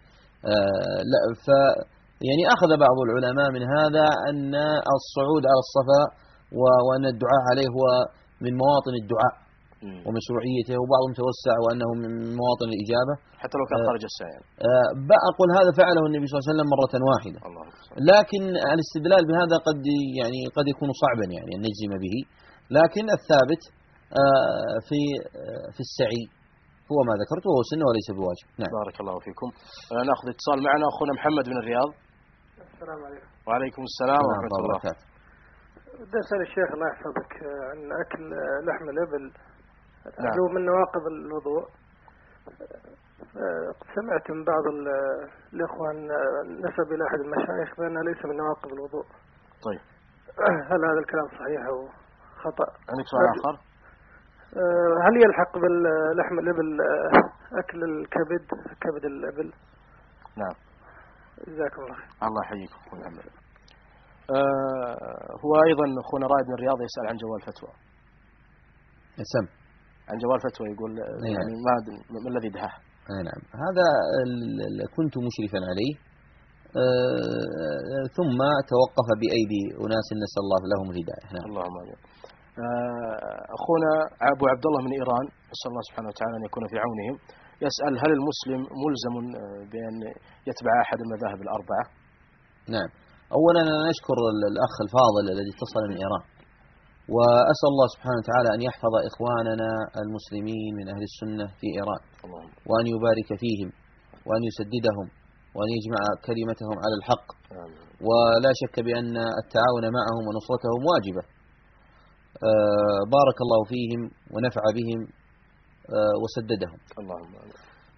يعني أخذ بعض العلماء من هذا أن الصعود على الصفا وأن الدعاء عليه هو من مواطن الدعاء ومشروعيته، وبعضهم توسع وأنه من مواطن الإجابة حتى لو كان خارج السعي. أقول هذا فعله النبي صلى الله عليه وسلم مرة واحدة. لكن الاستدلال بهذا قد يكون صعبا يعني أن نجزم به. لكن الثابت في السعي هو ما ذكرته، وهو سنة وليس بواجب. نعم. بارك الله فيكم. نأخذ اتصال معنا أخونا محمد من الرياض. السلام عليكم. وعليكم السلام ورحمة الله وبركاته. بدي أسأل الشيخ الله يحفظك عن أكل لحم الإبل. هو من نواقض الوضوء. سمعت من بعض الإخوان نسب إلى أحد المشايخ بأنه ليس من نواقض الوضوء. طيب. هل هذا الكلام صحيح أو خطأ؟ عندك سؤال آخر؟ هل يلحق باللحم الإبل أكل كبد الإبل؟ نعم. جزاكم الله خير. الله يحييكم أخونا محمد. هو أيضا أخونا رائد من الرياض يسأل عن جوال فتوى. سم. عن جوال فتوى يقول يعني ما الذي دهاه؟ نعم. هذا كنت مشرفا عليه ثم توقف بأيدي أناس نسأل الله لهم الهداية. نعم. اللهم آمين. أخونا أبو عبد الله من إيران، نسأل الله سبحانه وتعالى أن يكون في عونهم، يسأل هل المسلم ملزم بأن يتبع أحد المذاهب الأربعة؟ نعم. أولا أنا أشكر الأخ الفاضل الذي اتصل من إيران، وأسأل الله سبحانه وتعالى أن يحفظ إخواننا المسلمين من أهل السنة في إيران، وأن يبارك فيهم وأن يسددهم وأن يجمع كلمتهم على الحق، ولا شك بأن التعاون معهم ونصرتهم واجبة. بارك الله فيهم ونفع بهم وسددهم. اللهم آمين.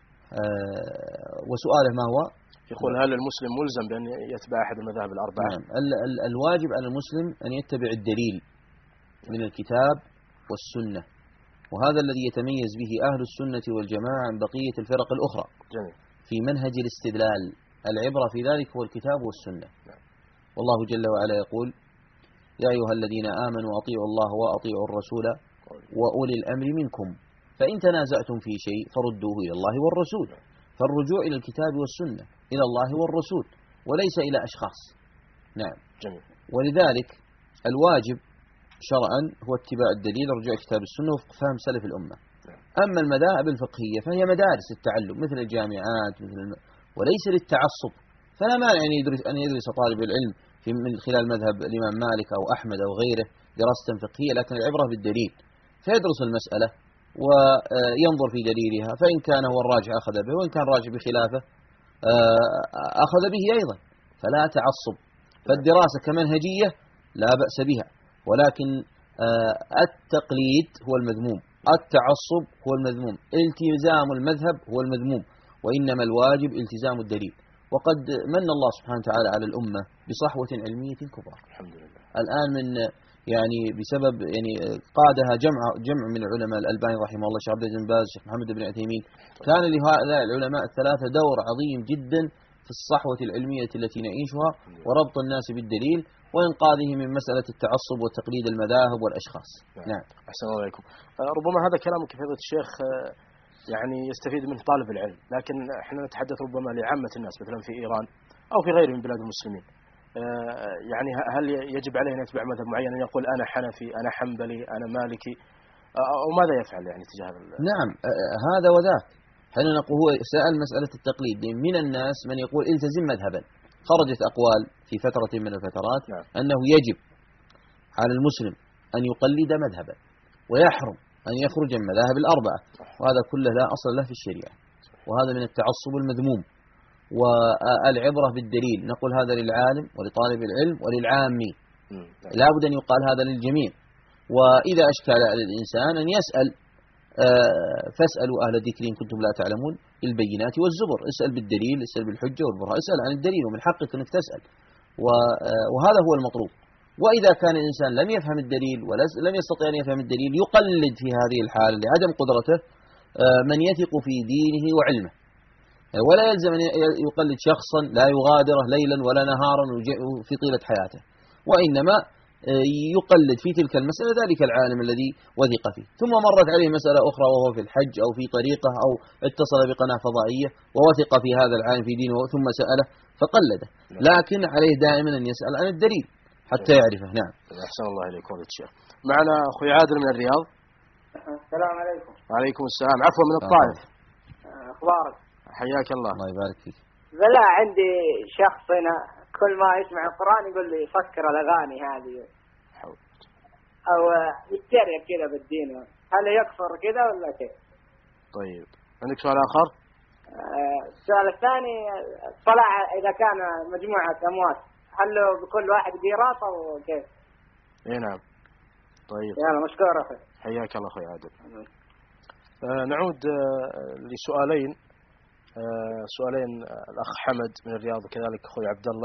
وسؤاله ما هو؟ يقول هل المسلم ملزم بأن يتبع أحد المذاهب الأربعة؟ نعم. الواجب على المسلم أن يتبع الدليل من الكتاب والسنة، وهذا الذي يتميز به أهل السنة والجماعة عن بقية الفرق الأخرى. جميل. في منهج الاستدلال، العبرة في ذلك هو الكتاب والسنة. والله جل وعلا يقول يا أيها الذين آمنوا أطيعوا الله وأطيعوا الرسول وأولي الأمر منكم فإن تنازعتم في شيء فردوه إلى الله والرسول. فالرجوع إلى الكتاب والسنة، إلى الله والرسول، وليس إلى أشخاص. نعم. جميل. ولذلك الواجب شرعا هو اتباع الدليل ورجوع الكتاب والسنة وفق فهم سلف الأمة. أما المذاهب الفقهية فهي مدارس التعلم مثل الجامعات وليس للتعصب. فلا مانع أن يدرس طالب العلم من خلال مذهب الإمام مالك أو أحمد أو غيره دراسة فقهية، لكن العبرة بالدليل، فيدرس المسألة وينظر في دليلها، فإن كان هو الراجح أخذ به، وإن كان الراجح بخلافه أخذ به أيضا، فلا تعصب. فالدراسة كمنهجية لا بأس بها، ولكن التقليد هو المذموم، التعصب هو المذموم، التزام المذهب هو المذموم، وإنما الواجب التزام الدليل. وقد من الله سبحانه وتعالى على الأمة بصحوة علمية كبرى الحمد لله. الآن من يعني بسبب يعني قادها جمع من العلماء، الألباني رحمه الله، الشيخ عبد العزيز بن باز، الشيخ محمد بن عثيمين، كان لهؤلاء العلماء الثلاثة دور عظيم جدا في الصحوة العلمية التي نعيشها، وربط الناس بالدليل، وإنقاذهم من مسألة التعصب والتقليد المذاهب والأشخاص. نعم. أحسن الله عليكم. ربما هذا كلامك فضيلة الشيخ يعني يستفيد منه طالب العلم، لكن احنا نتحدث ربما لعامة الناس مثلا في إيران أو في غيره من بلاد المسلمين. يعني هل يجب عليه أن يتبع مذهب معين، أن يقول أنا حنفي أنا حنبلي أنا مالكي، أو ماذا يفعل يعني تجاه نعم هذا وذاك. حين نقول هو سأل مسألة التقليد، من الناس من يقول التزم مذهبا. خرجت أقوال في فترة من الفترات نعم. أنه يجب على المسلم أن يقلد مذهبا، ويحرم أن يخرج من المذاهب الأربعة، وهذا كله لا أصل له في الشريعة، وهذا من التعصب المذموم. والعبرة بالدليل، نقول هذا للعالم ولطالب العلم وللعامي، لا بد أن يقال هذا للجميع. وإذا أشكل على الإنسان أن يسأل، فاسألوا أهل الذكر إن كنتم لا تعلمون البينات والزبر، اسأل بالدليل، اسأل بالحجة والبرهان، اسأل عن الدليل، ومن حقك أنك تسأل، وهذا هو المطلوب. وإذا كان الإنسان لم يفهم الدليل ولم يستطيع أن يفهم الدليل، يقلد في هذه الحالة لعدم قدرته من يثق في دينه وعلمه، ولا يلزم أن يقلد شخصا لا يغادره ليلا ولا نهارا في طيلة حياته، وإنما يقلد في تلك المسألة ذلك العالم الذي وثق فيه. ثم مرت عليه مسألة أخرى وهو في الحج أو في طريقة أو اتصل بقناة فضائية ووثق في هذا العالم في دينه ثم سأله فقلده، لكن عليه دائما أن يسأل عن الدليل حتى يعرفه. نعم. أحسن الله إليك فضيلة الشيخ. معنا أخوي عادل من الرياض. السلام عليكم. وعليكم السلام. عفوا من الطائف. أخبارك؟ حياك الله. الله يبارك فيك. لا عندي شخص هنا كل ما يسمع القرآن يقول لي فكر الأغاني هذه أو يتريق كذا بالدين، هل يكفر كذا ولا كيف؟ طيب عندك سؤال آخر؟ السؤال الثاني، الصلاة إذا كان مجموعة أموات هل بكل واحد قيراط أو كيف؟ إيه نعم. طيب يلا مشكور أخي. حياك الله أخوي عادل. نعود لسؤالين. سؤالين الأخ حمد من الرياض وكذلك أخوي عبد الله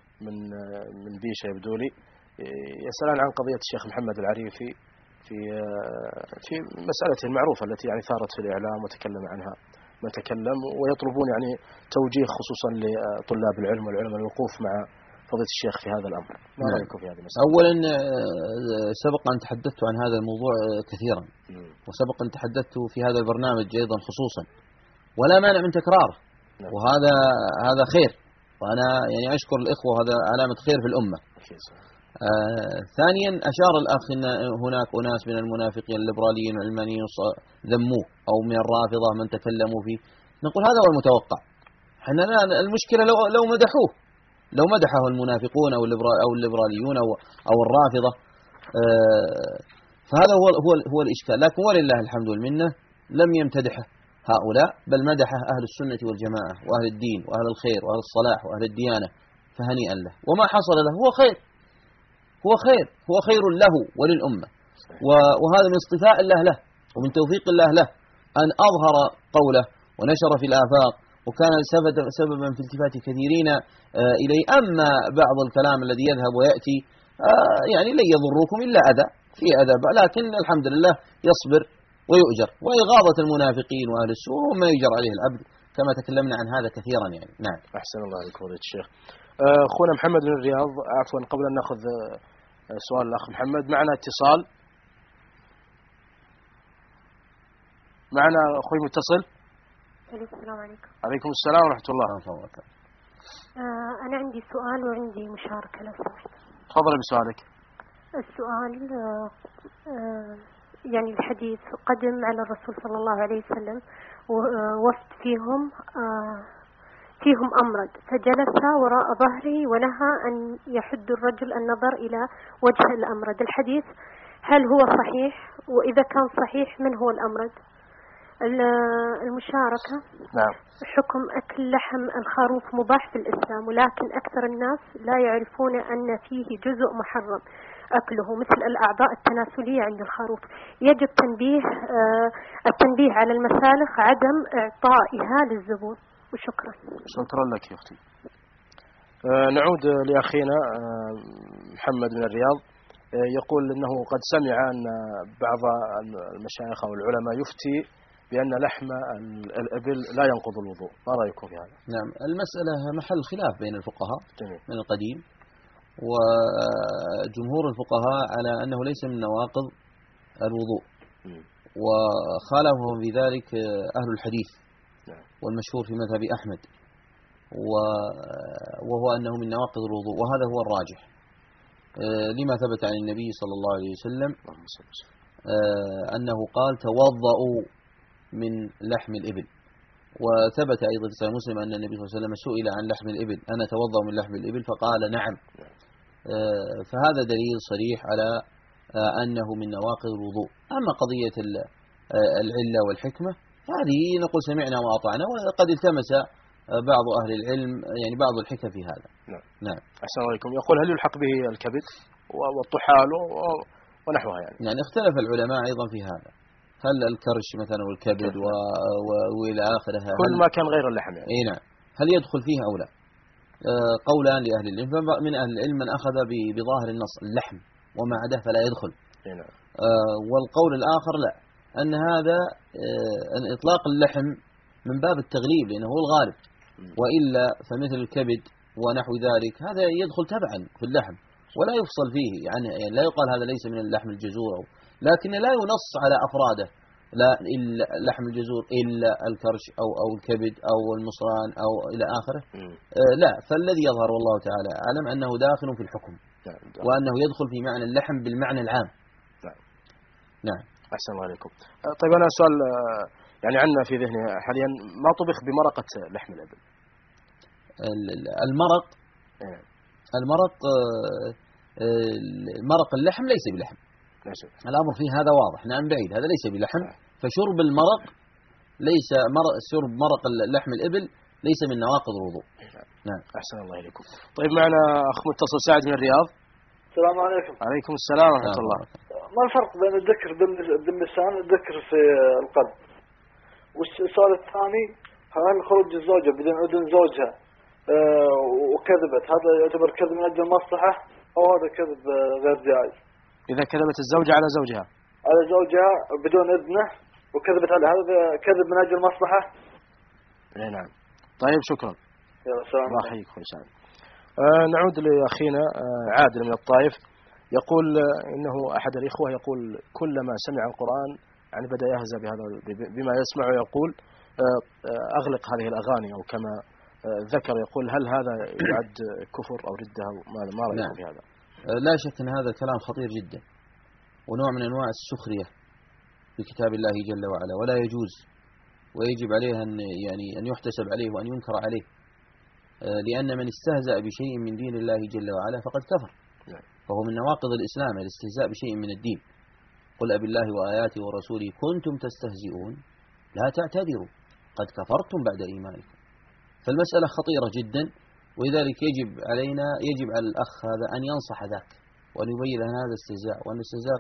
من بيشة يبدو لي، يسألان عن قضية الشيخ محمد العريفي في مسألته المعروفة التي يعني ثارت في الإعلام وتكلم عنها ما تكلم، ويطلبون يعني توجيه خصوصا لطلاب العلم والعلماء الوقوف مع فضيلة الشيخ في هذا الأمر. ما رأيكم في هذه المسألة؟ أولا سبق أن تحدثت عن هذا الموضوع كثيرا، وسبق أن تحدثت في هذا البرنامج أيضا خصوصا، ولا مانع من تكراره، وهذا خير، وأنا يعني أشكر الإخوة، هذا علامة خير في الأمة. ثانيا أشار الأخ أن هناك أناس من المنافقين الليبراليين والعلمانيين ذموه، أو من الرافضة من تكلموا فيه. نقول هذا هو المتوقع. احنا المشكلة لو مدحوه، لو مدحه المنافقون أو الليبراليون أو الرافضة، فهذا هو الإشكال. لكن ولله الحمد والمنة لم يمتدحه هؤلاء، بل مدحه أهل السنة والجماعة وأهل الدين وأهل الخير وأهل الصلاح وأهل الديانة، فهنيئا له. وما حصل له هو خير، هو خير له وللأمة، وهذا من اصطفاء الله له ومن توفيق الله له أن أظهر قوله ونشر في الآفاق، وكان سببا في التفات كثيرين إليه. أما بعض الكلام الذي يذهب ويأتي يعني لن يضركم إلا أذى في أذى، لكن الحمد لله يصبر ويؤجر. وإغاظة المنافقين وأهل السوء ما يجر عليه العبد، كما تكلمنا عن هذا كثيرا يعني. نعم. أحسن الله عليك فضيلة الشيخ. أخونا محمد من الرياض، عفوا قبل أن نأخذ سؤال الأخ محمد، معنا اتصال. معنا أخوي متصل. السلام عليكم. عليكم السلام ورحمة الله وبركاته. أنا عندي سؤال وعندي مشاركة لو سمحت. تفضل بسؤالك. السؤال يعني الحديث قدم على الرسول صلى الله عليه وسلم ووفد فيهم أمرد، فجلس وراء ظهره ونهى أن يحد الرجل النظر إلى وجه الأمرد. الحديث هل هو صحيح؟ وإذا كان صحيح من هو الأمرد؟ المشاركة. نعم. حكم أكل لحم الخروف مباح في الإسلام، ولكن أكثر الناس لا يعرفون أن فيه جزء محرم أكله مثل الأعضاء التناسلية عند الخروف. يجب التنبيه على المسالخ عدم إعطائها للزبون. وشكرا. شكرا لك يا أختي. نعود لأخينا محمد من الرياض، يقول أنه قد سمع أن بعض المشايخ أو العلماء يفتي بأن لحم الإبل لا ينقض الوضوء. ما رأيكم في هذا؟ نعم، المسألة محل خلاف بين الفقهاء جميل. من القديم، وجمهور الفقهاء على أنه ليس من نواقض الوضوء، وخالفهم في ذلك أهل الحديث والمشهور في مذهب أحمد، وهو أنه من نواقض الوضوء، وهذا هو الراجح لما ثبت عن النبي صلى الله عليه وسلم أنه قال توضؤوا من لحم الإبل. وثبت أيضا في صحيح مسلم أن النبي صلى الله عليه وسلم سئل عن لحم الإبل أنا توضأ من لحم الإبل فقال نعم. فهذا دليل صريح على أنه من نواقض الوضوء. أما قضية العلة والحكمة هذه نقول سمعنا وأطعنا، وقد التمس بعض أهل العلم يعني بعض الحكم في هذا. نعم. أحسن الله عليكم. يقول هل يلحق به الكبد والطحال ونحوها يعني اختلف العلماء أيضا في هذا، هل الكرش مثلا والكبد وإلى آخره كل ما كان غير اللحم يعني. أي نعم، هل يدخل فيه أو لا؟ قولان لأهل العلم، من أهل العلم من أخذ بظاهر النص اللحم وما عداه فلا يدخل. نعم. والقول الآخر لا، أن هذا أن إطلاق اللحم من باب التغليب لأنه هو الغالب، وإلا فمثل الكبد ونحو ذلك هذا يدخل تبعا في اللحم ولا يفصل فيه، يعني لا يقال هذا ليس من اللحم الجزور، لكن لا ينص على أفراده، لا إلا لحم الجزور إلا الكرش أو الكبد أو المصران أو إلى آخره. لا، فالذي يظهر والله تعالى أعلم أنه داخل في الحكم، وأنه يدخل في معنى اللحم بالمعنى العام. نعم. أحسن الله عليكم. طيب أنا سؤال يعني عندنا في ذهني حاليا، ما طبخ بمرقة لحم الإبل؟ المرق مرق اللحم ليس بلحم، الأمر فيه هذا واضح. نعم بعيد، هذا ليس بلحم. فشرب المرق ليس شرب مرق لحم الإبل ليس من نواقض الوضوء. نعم. أحسن الله إليكم. طيب معنا أخ متصل سعد من الرياض. السلام عليكم. عليكم السلام ورحمة الله. ما الفرق بين الذكر باللسان والذكر في القلب؟ والسؤال الثاني، هل خروج الزوجة بدون إذن زوجها وكذبت هذا يعتبر كذب من أجل المصلحة أو هذا كذب غير جائز؟ إذا كذبت الزوجة على زوجها بدون إذنه وكذبت عليه هذا كذب من أجل المصلحة؟ نعم. طيب شكرا. الله يحييك أخوي سعد. نعود لأخينا عادل من الطائف، يقول إنه أحد الإخوة يقول كلما سمع القرآن يعني بدأ يهزأ بما يسمع، ويقول أغلق هذه الأغاني أو كما ذكر. يقول هل هذا يعد كفر أو ردة أو ما رأيكم في هذا؟ لا شك أن هذا كلام خطير جدا ونوع من أنواع السخرية بكتاب الله جل وعلا، ولا يجوز، ويجب عليه أن يحتسب عليه وأن ينكر عليه، لأن من استهزأ بشيء من دين الله جل وعلا فقد كفر، فهو من نواقض الإسلام الاستهزاء بشيء من الدين. قل أبالله وآياته ورسوله كنتم تستهزئون لا تعتذروا قد كفرتم بعد إيمانكم. فالمسألة خطيرة جدا، ولذلك يجب على الأخ هذا أن ينصح ذاك وأن يبين له هذا استهزاء، وأن الاستهزاء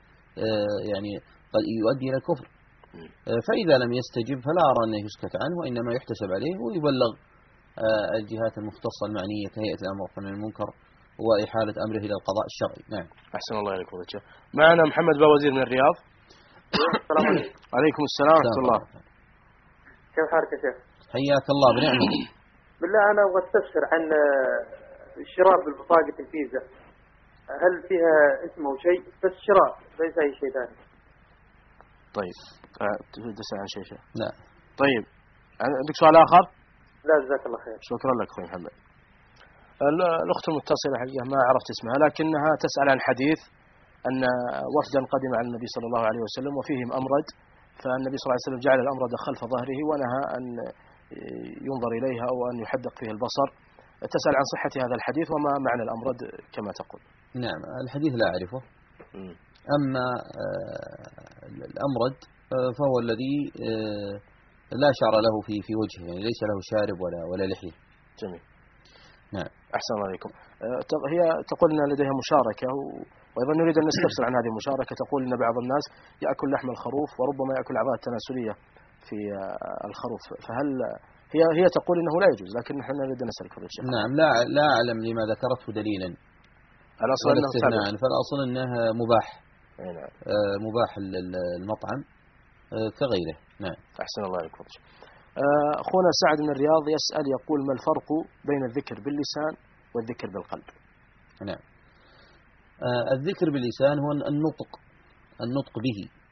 قد يؤدي إلى الكفر. فإذا لم يستجب فلا أرى أنه يسكت عنه، وإنما يحتسب عليه ويبلغ الجهات المختصة المعنية كهيئة الأمر والنهي عن المنكر وإحالة أمره إلى القضاء الشرعي. نعم. أحسن الله إليكم. معنا محمد باوزير من الرياض. السلام عليكم. عليكم السلام ورحمة الله. كيف حالك يا شيخ؟ حياك الله بنعمة. بالله أنا أبغى أستفسر عن الشراء بالبطاقة الفيزا، هل فيها اسم أو شيء؟ بس شراء ليس أي شيء ثاني. طيب تريد تسأل عن شيء؟ لا. طيب عندك سؤال آخر؟ لا جزاك الله خير. شكرا لك أخوي محمد. الأخت المتصلة حقيقة ما عرفت اسمها، لكنها تسأل عن حديث أن وفدا قدم على النبي صلى الله عليه وسلم وفيهم أمرد، فالنبي صلى الله عليه وسلم جعل الأمرد خلف ظهره ونهى أن ينظر إليها أو أن يحدق فيه البصر. تسأل عن صحة هذا الحديث وما معنى الأمرد كما تقول. نعم الحديث لا أعرفه. أما الأمرد فهو الذي لا شعر له في وجهه، يعني ليس له شارب ولا لحية. جميل. نعم. أحسن الله عليكم. هي تقول أن لديها مشاركة وأيضا نريد أن نستفسر عن هذه المشاركة. تقول أن بعض الناس يأكل لحم الخروف وربما يأكل الأعضاء التناسلية في الخروف، فهل هي تقول إنه لا يجوز، لكن نحن نريد أن نسألك هذا الشيء. نعم لا أعلم لما ذكرته دليلا. الأصل أنه فالأصل أنه مباح. نعم. مباح المطعم كغيره. نعم. أحسن الله عليكم. أخونا سعد من الرياض يسأل يقول ما الفرق بين الذكر باللسان والذكر بالقلب؟ نعم. الذكر باللسان هو النطق به،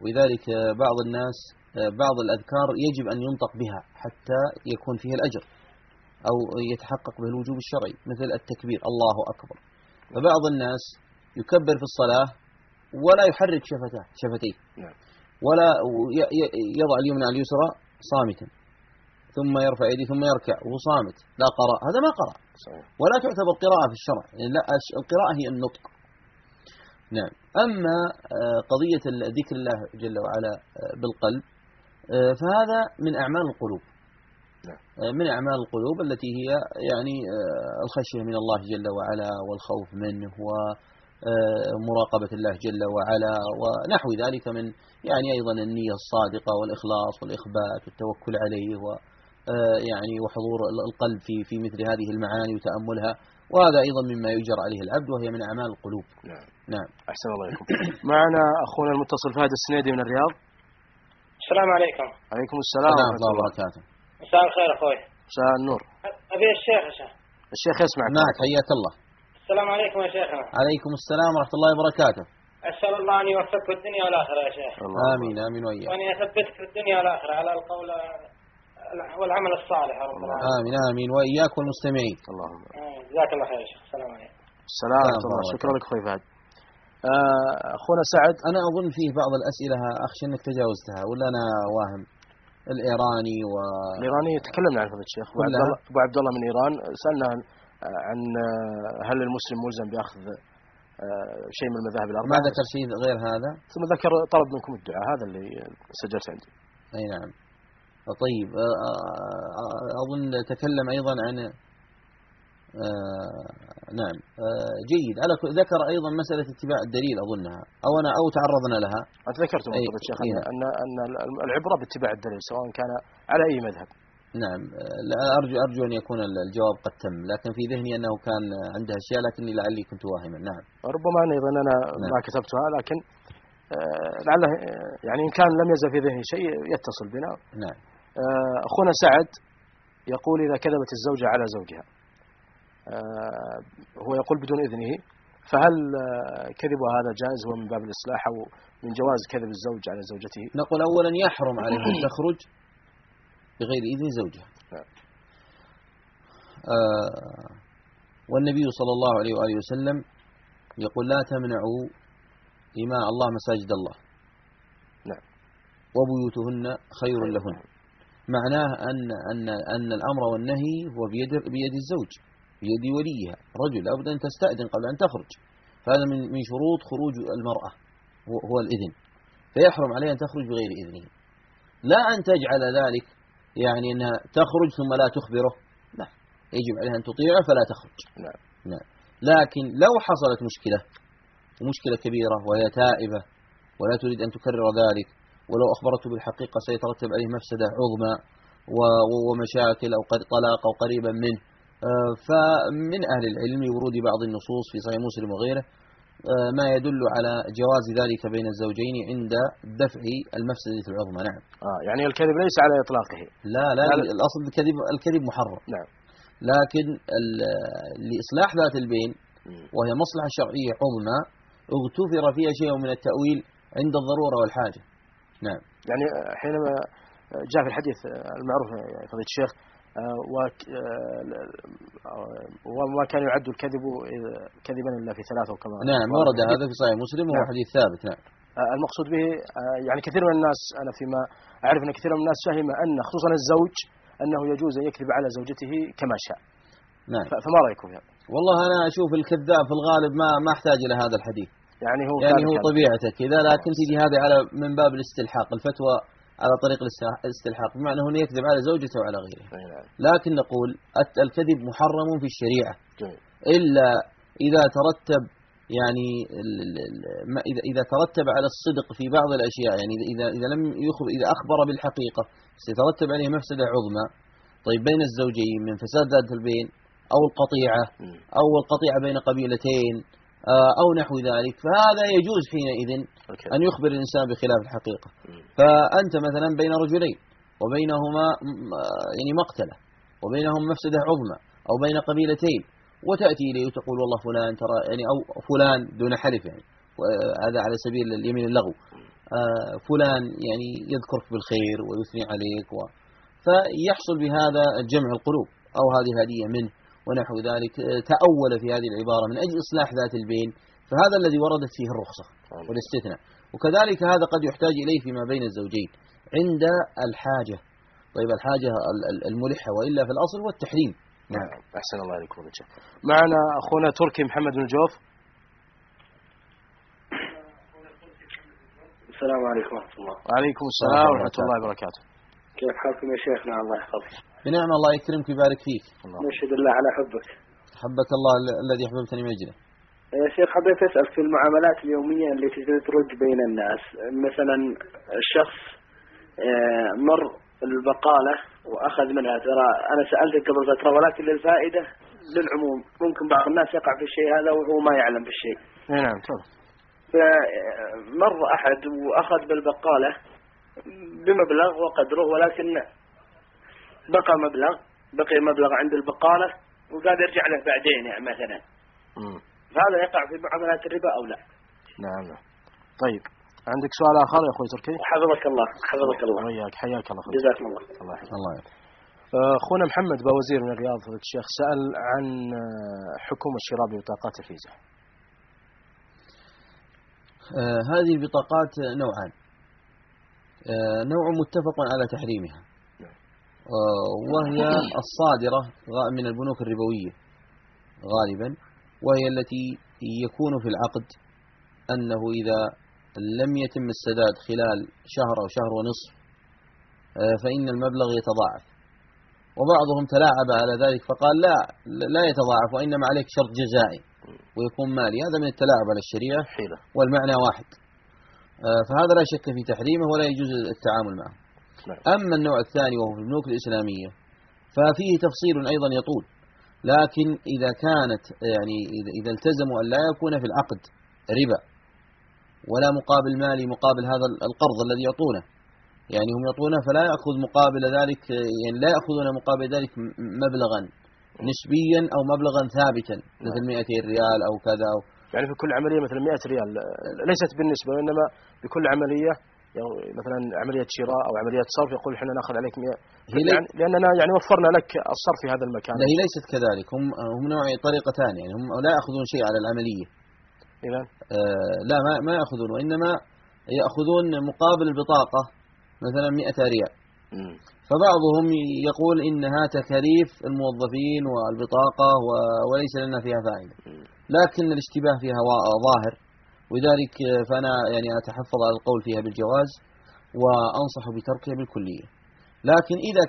ولذلك بعض الناس بعض الأذكار يجب أن ينطق بها حتى يكون فيه الأجر أو يتحقق به الوجوب الشرعي، مثل التكبير الله أكبر. فبعض الناس يكبر في الصلاة ولا يحرك شفتيه ولا يضع اليمنى على اليسرى صامتا، ثم يرفع يديه ثم يركع وهو صامت، لا قرأ، هذا ما قرأ ولا تعتبر قراءة في الشرع، يعني لا، القراءة هي النطق. نعم. أما قضية ذكر الله جل وعلا بالقلب فهذا من أعمال القلوب، من أعمال القلوب التي هي يعني الخشية من الله جل وعلا والخوف منه ومراقبة الله جل وعلا ونحو ذلك من يعني أيضا النية الصادقة والإخلاص والإخبات والتوكل عليه يعني وحضور القلب في مثل هذه المعاني وتأملها، وهذا أيضا مما يجر عليه العبد وهي من أعمال القلوب. نعم. أحسن الله إليكم. معنا أخونا المتصل فهد السنيدي من الرياض. السلام عليكم. عليكم السلام ورحمة الله وبركاته. مساء الخير أخوي. مساء النور. أبي الشيخ يا شيخ. الشيخ يسمعك. معك، حياك الله. السلام عليكم يا شيخنا. عليكم السلام ورحمة الله وبركاته. أسأل الله أن يوفقك في الدنيا والآخرة يا شيخ. آمين آمين وإياك. وأن يثبتك في الدنيا والآخرة على القول والعمل الصالح يا رب العالمين. آمين آمين وإياك والمستمعين. اللهم. جزاك الله خير يا شيخ. السلام عليكم. السلام ورحمة الله. شكرا لك أخوي فهد. أخونا سعد، أنا أظن فيه بعض الأسئلة أخشى أنك تجاوزتها ولا أنا واهم. الإيراني الإيراني تكلمنا عن فضيلة الشيخ. أبو عبد الله من إيران سألنا عن هل المسلم ملزم بأخذ شيء من المذاهب الأربعة. ما ذكر شيء غير هذا. ثم ذكر طلب منكم الدعاء، هذا اللي سجلت عندي. أي نعم. طيب أظن تكلم أيضا عن نعم جيد. ذكر أيضا مسألة اتباع الدليل أظنها أو تعرضنا لها. أنت ذكرت فضيلة الشيخ أن العبرة باتباع الدليل سواء كان على أي مذهب. نعم. أرجو أن يكون الجواب قد تم، لكن في ذهني أنه كان عنده أشياء لكني لعلي كنت واهما. نعم. ربما أيضا أنا ما كتبتها، لكن لعله يعني إن كان لم يزل في ذهني شيء يتصل بنا. نعم. أخونا سعد يقول إذا كذبت الزوجة على زوجها هو يقول بدون إذنه، فهل كذبها هذا جائز هو من باب الإصلاح أو من جواز كذب الزوج على زوجته؟ نقول أولا يحرم عليه أن تخرج بغير إذن زوجها. والنبي صلى الله عليه وآله وسلم يقول لا تمنعوا إماء الله مساجد الله. نعم. وبيوتهن خير لهن. معناه أن الأمر والنهي هو بيد الزوج، بيد وليها. رجل لابد أن تستأذن قبل أن تخرج، فهذا من شروط خروج المرأة هو الإذن، فيحرم عليها أن تخرج بغير إذنه. لا أن تجعل ذلك يعني أنها تخرج ثم لا تخبره، لا، يجب عليها أن تطيعه فلا تخرج. نعم. لكن لو حصلت مشكلة ومشكلة كبيرة وهي تائبة ولا تريد أن تكرر ذلك، ولو أخبرته بالحقيقة سيترتب عليه مفسدة عظمى ومشاكل أو طلاق أو قريبا منه، فمن أهل العلم ورود بعض النصوص في صحيح مسلم وغيره ما يدل على جواز ذلك بين الزوجين عند دفع المفسدة العظمى. نعم. يعني الكذب ليس على إطلاقه. لا الأصل الكذب محرم. نعم. لكن لإصلاح ذات البين وهي مصلحة شرعية عظمى اغتفر فيها شيء من التأويل عند الضرورة والحاجة. نعم. يعني حينما جاء في الحديث المعروف فضيلة الشيخ وما كان يعد الكذب كذبا إلا في ثلاثة وكما. نعم ورد هذا في صحيح مسلم وهو حديث ثابت. نعم. المقصود به يعني كثير من الناس، أنا فيما أعرف أن كثير من الناس فهم أن خصوصا الزوج أنه يجوز أن يكذب على زوجته كما شاء. نعم. فما رأيكم في هذا؟ والله أنا أشوف الكذاب في الغالب ما احتاج إلى هذا الحديث، يعني هو طبيعته كذا، لكن تجي هذا على من باب الاستلحاق، الفتوى على طريق الاستلحاق، بمعنى أنه يكذب على زوجته وعلى غيره. لكن نقول الكذب محرم في الشريعة إلا إذا ترتب يعني إذا ترتب على الصدق في بعض الأشياء، يعني إذا أخبر بالحقيقة سيترتب عليه مفسدة عظمى. طيب بين الزوجين من فساد ذات البين أو القطيعة بين قبيلتين أو نحو ذلك، فهذا يجوز حينئذ أن يخبر الإنسان بخلاف الحقيقة. فأنت مثلا بين رجلين وبينهما يعني مقتلة وبينهم مفسدة عظمى أو بين قبيلتين، وتأتي إليه وتقول والله فلان ترى يعني أو فلان دون حلف، يعني هذا على سبيل اليمين اللغو، فلان يعني يذكرك بالخير ويثني عليك فيحصل بهذا جمع القلوب، أو هذه هدية منه ونحو ذلك، تأول في هذه العبارة من أجل إصلاح ذات البين، فهذا الذي وردت فيه الرخصة والاستثناء. وكذلك هذا قد يحتاج إليه فيما بين الزوجين عند الحاجة. طيب الحاجة الملحة، وإلا في الأصل هو التحريم. نعم أحسن الله عليكم. معنا أخونا تركي محمد بن جوف. السلام عليكم ورحمة الله. وعليكم السلام ورحمة الله وبركاته. كيف حالكم يا شيخنا؟ الله يحفظك. بنعم، الله يكرمك ويبارك فيك. نشهد الله على حبك. حبك الله الذي أحببتني من أجله. يا شيخ حبيت أسأل في المعاملات اليومية التي تدرج بين الناس، مثلا الشخص مر البقالة وأخذ منها، ترى أنا سألتك قبل فترة ولكن للفائدة للعموم، ممكن بعض الناس يقع في الشيء هذا وهو ما يعلم بالشيء. نعم تفضل. فمر أحد وأخذ بالبقالة بمبلغ وقدره، ولكن بقي مبلغ عند البقالة وقال يرجع له بعدين يعني مثلا. فهذا يقع في معاملات الربا أو لا؟ نعم. طيب عندك سؤال آخر يا أخوي تركي؟ حفظك الله. حفظك الله. وياك، حياك الله. جزاكم الله. الله يحفظك. أخونا محمد باوزير من الرياض فضيلة الشيخ سأل عن حكم الشراء ببطاقات الفيزا. هذه البطاقات نوعان، نوع متفق على تحريمها، وهي الصادرة من البنوك الربوية غالبا، وهي التي يكون في العقد أنه إذا لم يتم السداد خلال شهر أو شهر ونصف فإن المبلغ يتضاعف. وبعضهم تلاعب على ذلك فقال لا يتضاعف، وإنما عليك شرط جزائي ويكون مالي. هذا من التلاعب على الشريعة والمعنى واحد. فهذا لا شك في تحريمه ولا يجوز التعامل معه. أما النوع الثاني وهو في البنوك الإسلامية ففيه تفصيل أيضا يطول، لكن إذا كانت يعني إذا التزموا أن لا يكون في العقد ربا ولا مقابل مالي مقابل هذا القرض الذي يعطونه، يعني هم يعطونه فلا يأخذ مقابل ذلك، يعني لا يأخذون مقابل ذلك مبلغا نسبيا أو مبلغا ثابتا مثل 200 ريال أو كذا يعني في كل عملية مثلا 100 ريال ليست بالنسبة، وإنما بكل عملية يعني مثلا عملية شراء أو عملية صرف يقول إحنا نأخذ عليك 100 يعني لأننا يعني وفرنا لك الصرف في هذا المكان. لا، هي ليست كذلك. هم نوع طريقتان، يعني هم لا يأخذون شيء على العملية. إذا لا ما يأخذون، وإنما يأخذون مقابل البطاقة مثلا 100 ريال. فبعضهم يقول إنها تكاليف الموظفين والبطاقة وليس لنا فيها فائدة، لكن الاشتباه فيها ظاهر، ولذلك فأنا يعني أتحفظ على القول فيها بالجواز وأنصح بتركها بالكلية. لكن إذا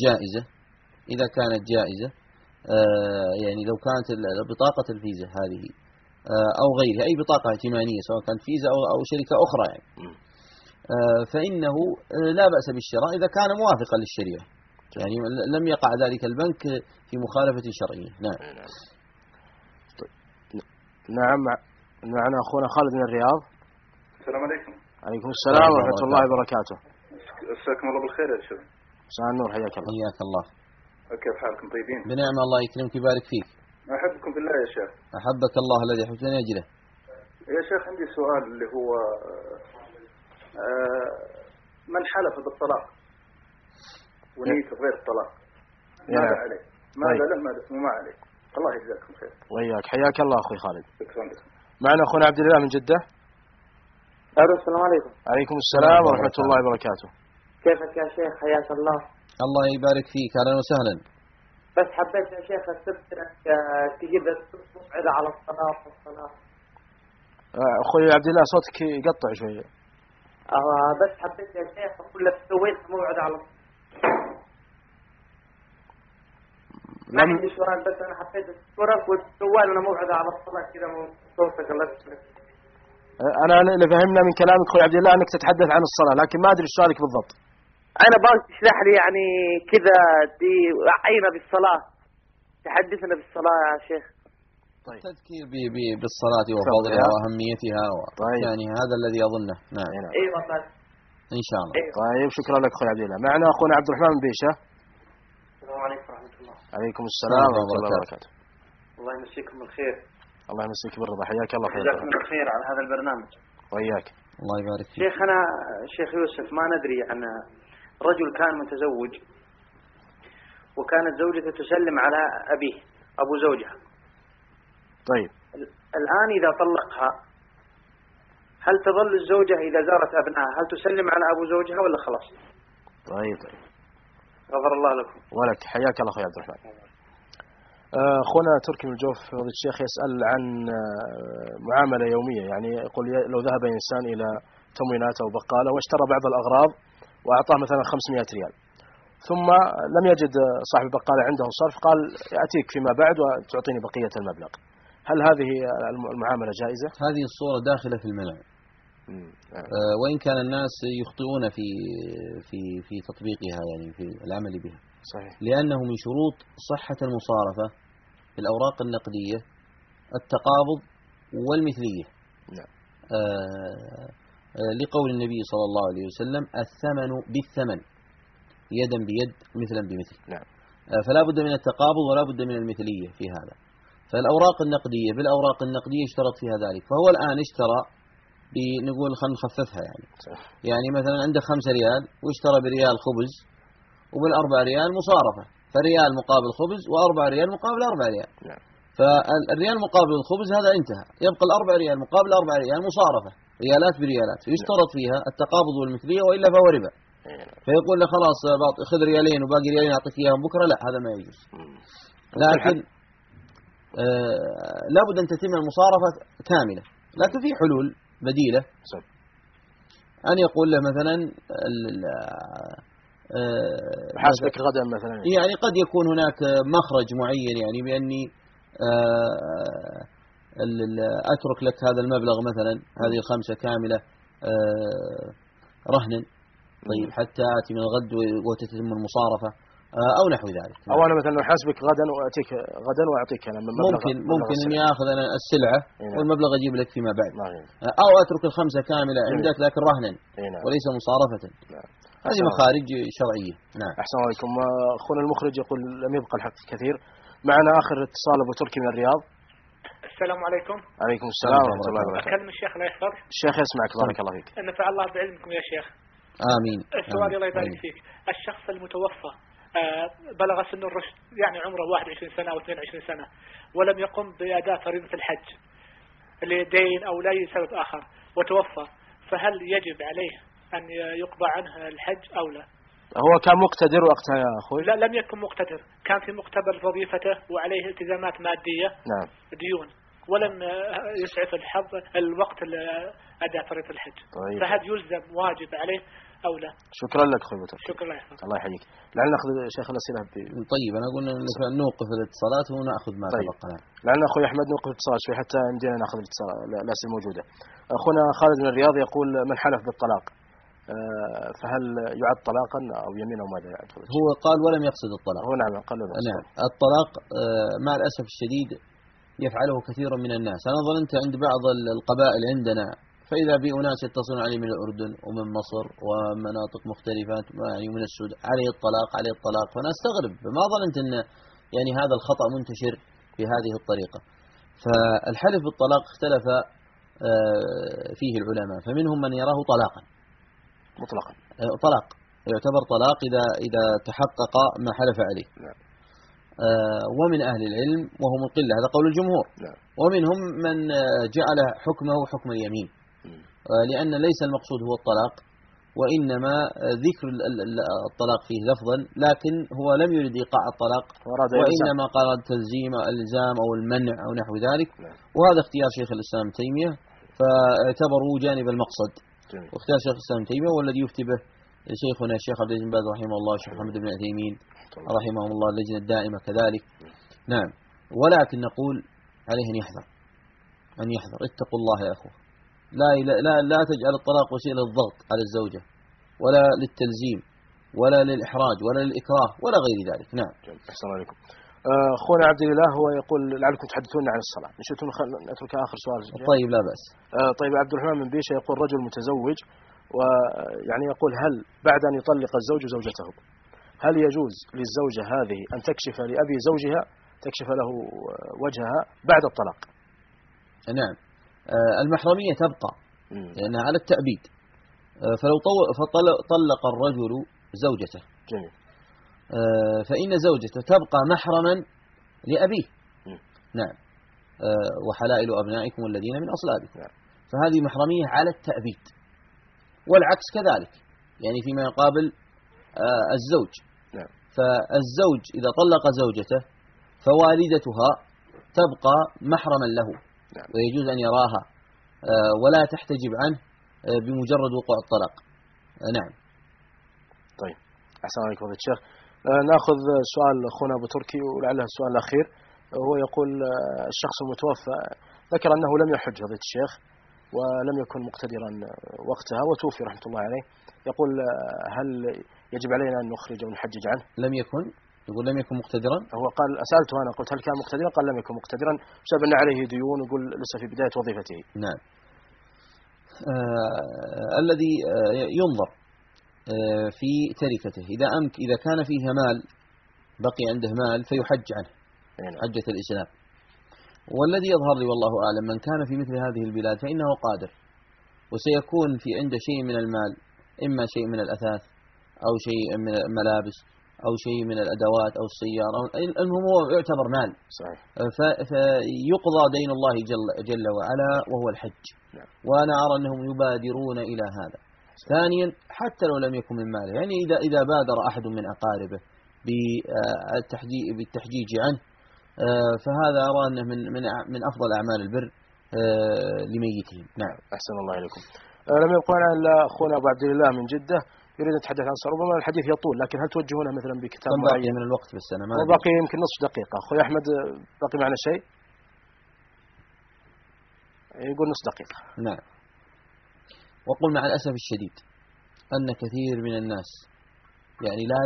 كانت جائزة يعني لو كانت بطاقة الفيزا هذه أو غيرها، أي بطاقة ائتمانية سواء كانت فيزا أو شركة أخرى يعني، فإنه لا بأس بالشراء إذا كان موافقا للشريعة، يعني لم يقع ذلك البنك في مخالفة شرعية. نعم. معنا أخونا خالد من الرياض. السلام عليكم. عليكم السلام ورحمة الله وبركاته. مساكم الله بالخير يا شيخ. مساء النور، حياك الله. حياك الله. كيف حالكم؟ طيبين؟ بنعم، الله يكرمك ويبارك فيك. أحبكم بالله يا شيخ. أحبك الله الذي أحببتني أجله. يا شيخ عندي سؤال اللي هو من حلف بالطلاق ونيته غير الطلاق ماذا عليه؟ ماذا له ما عليه؟ الله يجزاكم خير. وياك، حياك الله أخوي خالد. شكرا. معنا أخونا عبد الله من جدة. السلام عليكم. عليكم السلام ورحمة الله وبركاته. كيفك يا شيخ؟ حياك الله. الله يبارك فيك، أهلا وسهلا. بس حبيت يا شيخ استفسرك تجيب موعظة على الصلاة والصلاة. أخوي عبد الله صوتك يقطع شوية. بس حبيت يا شيخ أقول لك سويت موعظة على الصلاة. ما عندي سؤال، بس أنا حبيت أشكرك والسؤال أنا موعظة على الصلاة كذا صوتك الله يسلمك. أنا اللي فهمنا من كلامك أخوي عبد الله أنك تتحدث عن الصلاة، لكن ما أدري سؤالك بالضبط. أنا باغي تشرح لي يعني كذا وعينا بالصلاة، تحدثنا بالصلاة يا شيخ. طيب. تذكير بالصلاة وفضلها وأهميتها يعني هذا الذي أظنه. نعم. أيوة طيب. إن شاء الله. أيوة. طيب شكرا لك أخوي عبد الله. معنا أخونا عبد الرحمن من بيشة. السلام عليكم ورحمة الله. عليكم السلام ورحمة الله وبركاته. الله يمسيكم بالخير. الله يمسيك بالرضا، حياك الله. جزاكم الله خير على هذا البرنامج. وياك. الله يبارك فيك. شيخنا شيخ يوسف، ما ندري عن رجل كان متزوج وكانت زوجته تسلم على أبيه أبو زوجها. طيب الآن إذا طلقها هل تظل الزوجة إذا زارت أبنائها هل تسلم على أبو زوجها ولا خلاص؟ طيب غفر الله لكم. ولك حياك الله أخوي عبد الرحمن. أخونا تركي من الجوف فضيلة الشيخ يسأل عن معاملة يومية، يعني يقول لو ذهب إنسان إلى تموينات أو بقالة واشترى بعض الأغراض وأعطاه مثلا 500 ريال، ثم لم يجد صاحب البقالة عنده صرف، قال يأتيك فيما بعد وتعطيني بقية المبلغ، هل هذه المعاملة جائزة؟ هذه الصورة داخلة في المنع، وإن كان الناس يخطئون في تطبيقها، يعني في العمل بها. صحيح. لأنه من شروط صحة المصارفة في الأوراق النقدية التقابض والمثلية. نعم. لقول النبي صلى الله عليه وسلم الثمن بالثمن يدا بيد مثلا بمثل. نعم. فلا بد من التقابض ولا بد من المثلية في هذا. فالأوراق النقدية بالأوراق النقدية اشترط فيها ذلك، فهو الآن اشترى بنقول خلينا نخففها يعني مثلا عنده 5 ريال واشترى بريال خبز وبال4 ريال مصارفة، فريال مقابل خبز و4 ريال مقابل 4 ريال. نعم. فالريال مقابل الخبز هذا انتهى، يبقى 4 ريال مقابل 4 ريال مصارفة، ريالات بريالات، يشترط فيها التقابض والمثلية وإلا فهو ربا. فيقول له خلاص خذ ريالين وباقي ريالين أعطيك إياهم بكرة، لا هذا ما يجوز. لكن لابد أن تتم المصارفة كاملة، لكن في حلول بديلة. أن يقول له مثلا حاسبك غدا مثلا، يعني قد يكون هناك مخرج معين، يعني بأني أترك لك هذا المبلغ مثلا، هذه 5 كاملة رهنا، طيب حتى آتي من الغد وتتم المصارفة أو نحو ذلك. أو أنا مثلا أحاسبك غدا وأتيك غدا وأعطيك أنا ممكن أني آخذ أنا السلعة والمبلغ أجيب لك فيما بعد، أو أترك ال5 كاملة عندك لكن رهنا وليس مصارفة. هذه مخارج شرعية. نعم. أحسن عليكم. أخونا المخرج يقول لم يبقى الحق كثير. معنا آخر اتصال أبو تركي من الرياض. السلام عليكم. عليكم السلام ورحمة الله وبركاته. أكلم الشيخ الله يحفظ. الشيخ يسمعك بارك الله فيك. نفع الله بعلمكم يا شيخ. آمين. السؤال الله يبارك فيك، الشخص المتوفى بلغ سن الرشد، يعني عمره 21 سنة أو 22 سنة، ولم يقم بأداء فريضة الحج لدين أو لأي سبب آخر وتوفى، فهل يجب عليه أن يقضى عنه الحج أو لا؟ هو كان مقتدر وقتها يا أخوي؟ لا، لم يكن مقتدر، كان في مقتبل وظيفته وعليه التزامات مادية. نعم. ديون، ولم يسعف الوقت لأداء فريضة الحج. طيب. فهل يلزم واجب عليه أو لا؟ شكرا لك أخوي بطل. شكرا لك. الله يحييك. لعلنا نأخذ شيخ الأسئلة. طيب أنا أقول نوقف الاتصالات ونأخذ ما تبقى. لعلنا أخوي أحمد نوقف الاتصالات شوي حتى يمدينا نأخذ الأسئلة الموجودة. أخونا خالد من الرياض يقول من حلف بالطلاق فهل يعد طلاقا أو يمين أو ماذا يعد؟ هو قال ولم يقصد الطلاق. هو نعم قال نعم. الطلاق مع الأسف الشديد يفعله كثير من الناس. أنا ظننت عند بعض القبائل عندنا، فإذا بأناس يتصلون علي من الأردن ومن مصر ومناطق مختلفة يعني من السودان عليه الطلاق، فأنا أستغرب، ما ظننت أن يعني هذا الخطأ منتشر في هذه الطريقة. فالحلف بالطلاق اختلف فيه العلماء، فمنهم من يراه طلاقا مطلقا، طلاق يعتبر طلاق إذا تحقق ما حلف عليه. نعم. ومن أهل العلم وهم القلة، هذا قول الجمهور. نعم. ومنهم من جعل حكمه حكم اليمين، لأن ليس المقصود هو الطلاق، وإنما ذكر الطلاق فيه لفظا، لكن هو لم يريد إيقاع الطلاق، وإنما قال تلزيم الإلزام أو المنع أو نحو ذلك. وهذا اختيار شيخ الإسلام تيمية، فاعتبروا جانب المقصد. واختيار شيخ الإسلام تيمية والذي يفتي به شيخنا الشيخ عبد العزيز بن باز رحمه الله، الشيخ محمد بن عثيمين رحمه الله، اللجنة الدائمة كذلك. نعم. ولكن نقول عليه أن يحذر، اتقوا الله يا أخوة، لا تجعل الطلاق وسيلة للضغط على الزوجة ولا للتلزيم ولا للإحراج ولا للإكراه ولا غير ذلك. نعم. السلام عليكم. أخونا عبد الله هو يقول لعلكم تحدثون عن الصلاة، نشوتون نترك آخر سؤال. طيب لا بأس. طيب عبد الرحمن من بيشة يقول رجل متزوج، ويعني يقول هل بعد أن يطلق الزوج زوجته هل يجوز للزوجة هذه أن تكشف لأبي زوجها، تكشف له وجهها بعد الطلاق؟ نعم. المحرمية تبقى لأنها على التأبيد. فلو طلق الرجل زوجته جميل. فإن زوجته تبقى محرما لأبيه. نعم. وحلائل أبنائكم الذين من أصلابكم. فهذه محرمية على التأبيد، والعكس كذلك، يعني فيما يقابل الزوج. فالزوج إذا طلق زوجته فوالدتها تبقى محرما له، ويجوز أن يراها ولا تحتجب عنه بمجرد وقوع الطلاق. نعم. طيب، أحسن عليك فضيلة الشيخ. نأخذ سؤال أخونا أبو تركي، ولعله السؤال الأخير. هو يقول الشخص المتوفى ذكر أنه لم يحج فضيلة الشيخ، ولم يكن مقتدرا وقتها وتوفي رحمة الله عليه. يقول هل يجب علينا أن نخرج أو نحجج عنه؟ يقول لم يكن مقتدرا. هو قال، سألته أنا قلت هل كان مقتدرا؟ قال لم يكن مقتدرا بسبب أن عليه ديون، ويقول لسه في بداية وظيفته. نعم. الذي ينظر في تركته، إذا كان فيه مال، بقي عنده مال، فيحج عنه حجة الإسلام. والذي يظهر لي والله أعلم من كان في مثل هذه البلاد فإنه قادر، وسيكون في عنده شيء من المال، إما شيء من الأثاث أو شيء من الملابس أو شيء من الأدوات أو السيارة، المهم هو يعتبر مال. صحيح. فيقضى دين الله جل وعلا وهو الحج. وأنا أرى أنهم يبادرون إلى هذا. ثانيا، حتى لو لم يكن من ماله، يعني إذا بادر أحد من أقاربه بالتحجيج عنه، فهذا أرى أنه من أفضل أعمال البر لميتهم. نعم. أحسن الله إليكم. لم يبقى لنا إلا أخونا أبو عبد الله من جدة يريد أن يتحدث عن الصلاة. ربما الحديث يطول، لكن هل توجهونه مثلا بكتاب معين؟ من الوقت بس أنا ما باقي يمكن نصف دقيقة. أخوي أحمد، باقي معنا شيء؟ يقول نصف دقيقة. نعم. وقل مع الأسف الشديد أن كثير من الناس يعني لا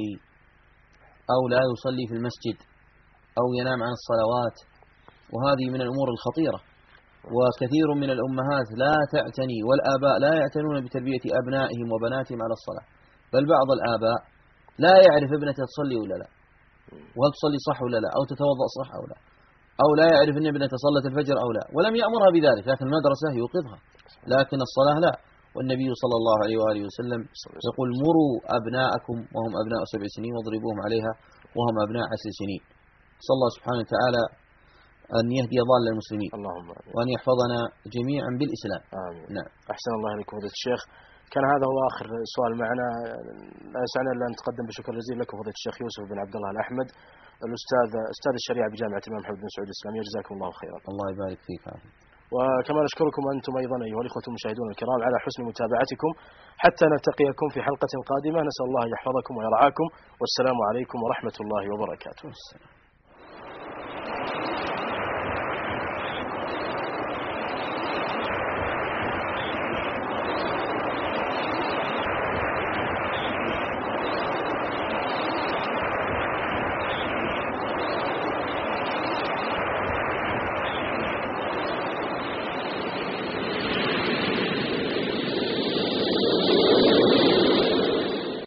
يصلي في المسجد أو ينام عن الصلوات، وهذه من الأمور الخطيرة. وكثير من الأمهات لا تعتني، والآباء لا يعتنون بتربية أبنائهم وبناتهم على الصلاة. بل بعض الآباء لا يعرف ابنته تصلي ولا لا، وهل تصلي صح ولا لا، أو تتوضأ صح أو لا، أو لا يعرف أن ابنته صلت الفجر أو لا، ولم يأمرها بذلك، لكن المدرسة يوقظها، لكن الصلاة لا. والنبي صلى الله عليه وآله وسلم يقول: مروا أبناءكم وهم أبناء 7 سنين واضربوهم عليها وهم أبناء 10 سنين. صلى الله سبحانه وتعالى أن يهدي ضال المسلمين، اللهم، وأن يحفظنا جميعا بالإسلام. آمين. نعم. أحسن الله إليكم فضيلة الشيخ. كان هذا هو آخر سؤال معنا. لا يسعنا إلا أن نتقدم بشكر جزيل لكم فضيلة الشيخ يوسف بن عبد الله الأحمد، أستاذ الشريعة بجامعة الإمام محمد بن سعود الإسلامية. جزاكم الله خيرا. الله يبارك فيك. وكما نشكركم أنتم أيضا أيها الإخوة المشاهدون الكرام على حسن متابعتكم. حتى نلتقيكم في حلقة قادمة، نسأل الله يحفظكم ويرعاكم، والسلام عليكم ورحمة الله وبركاته.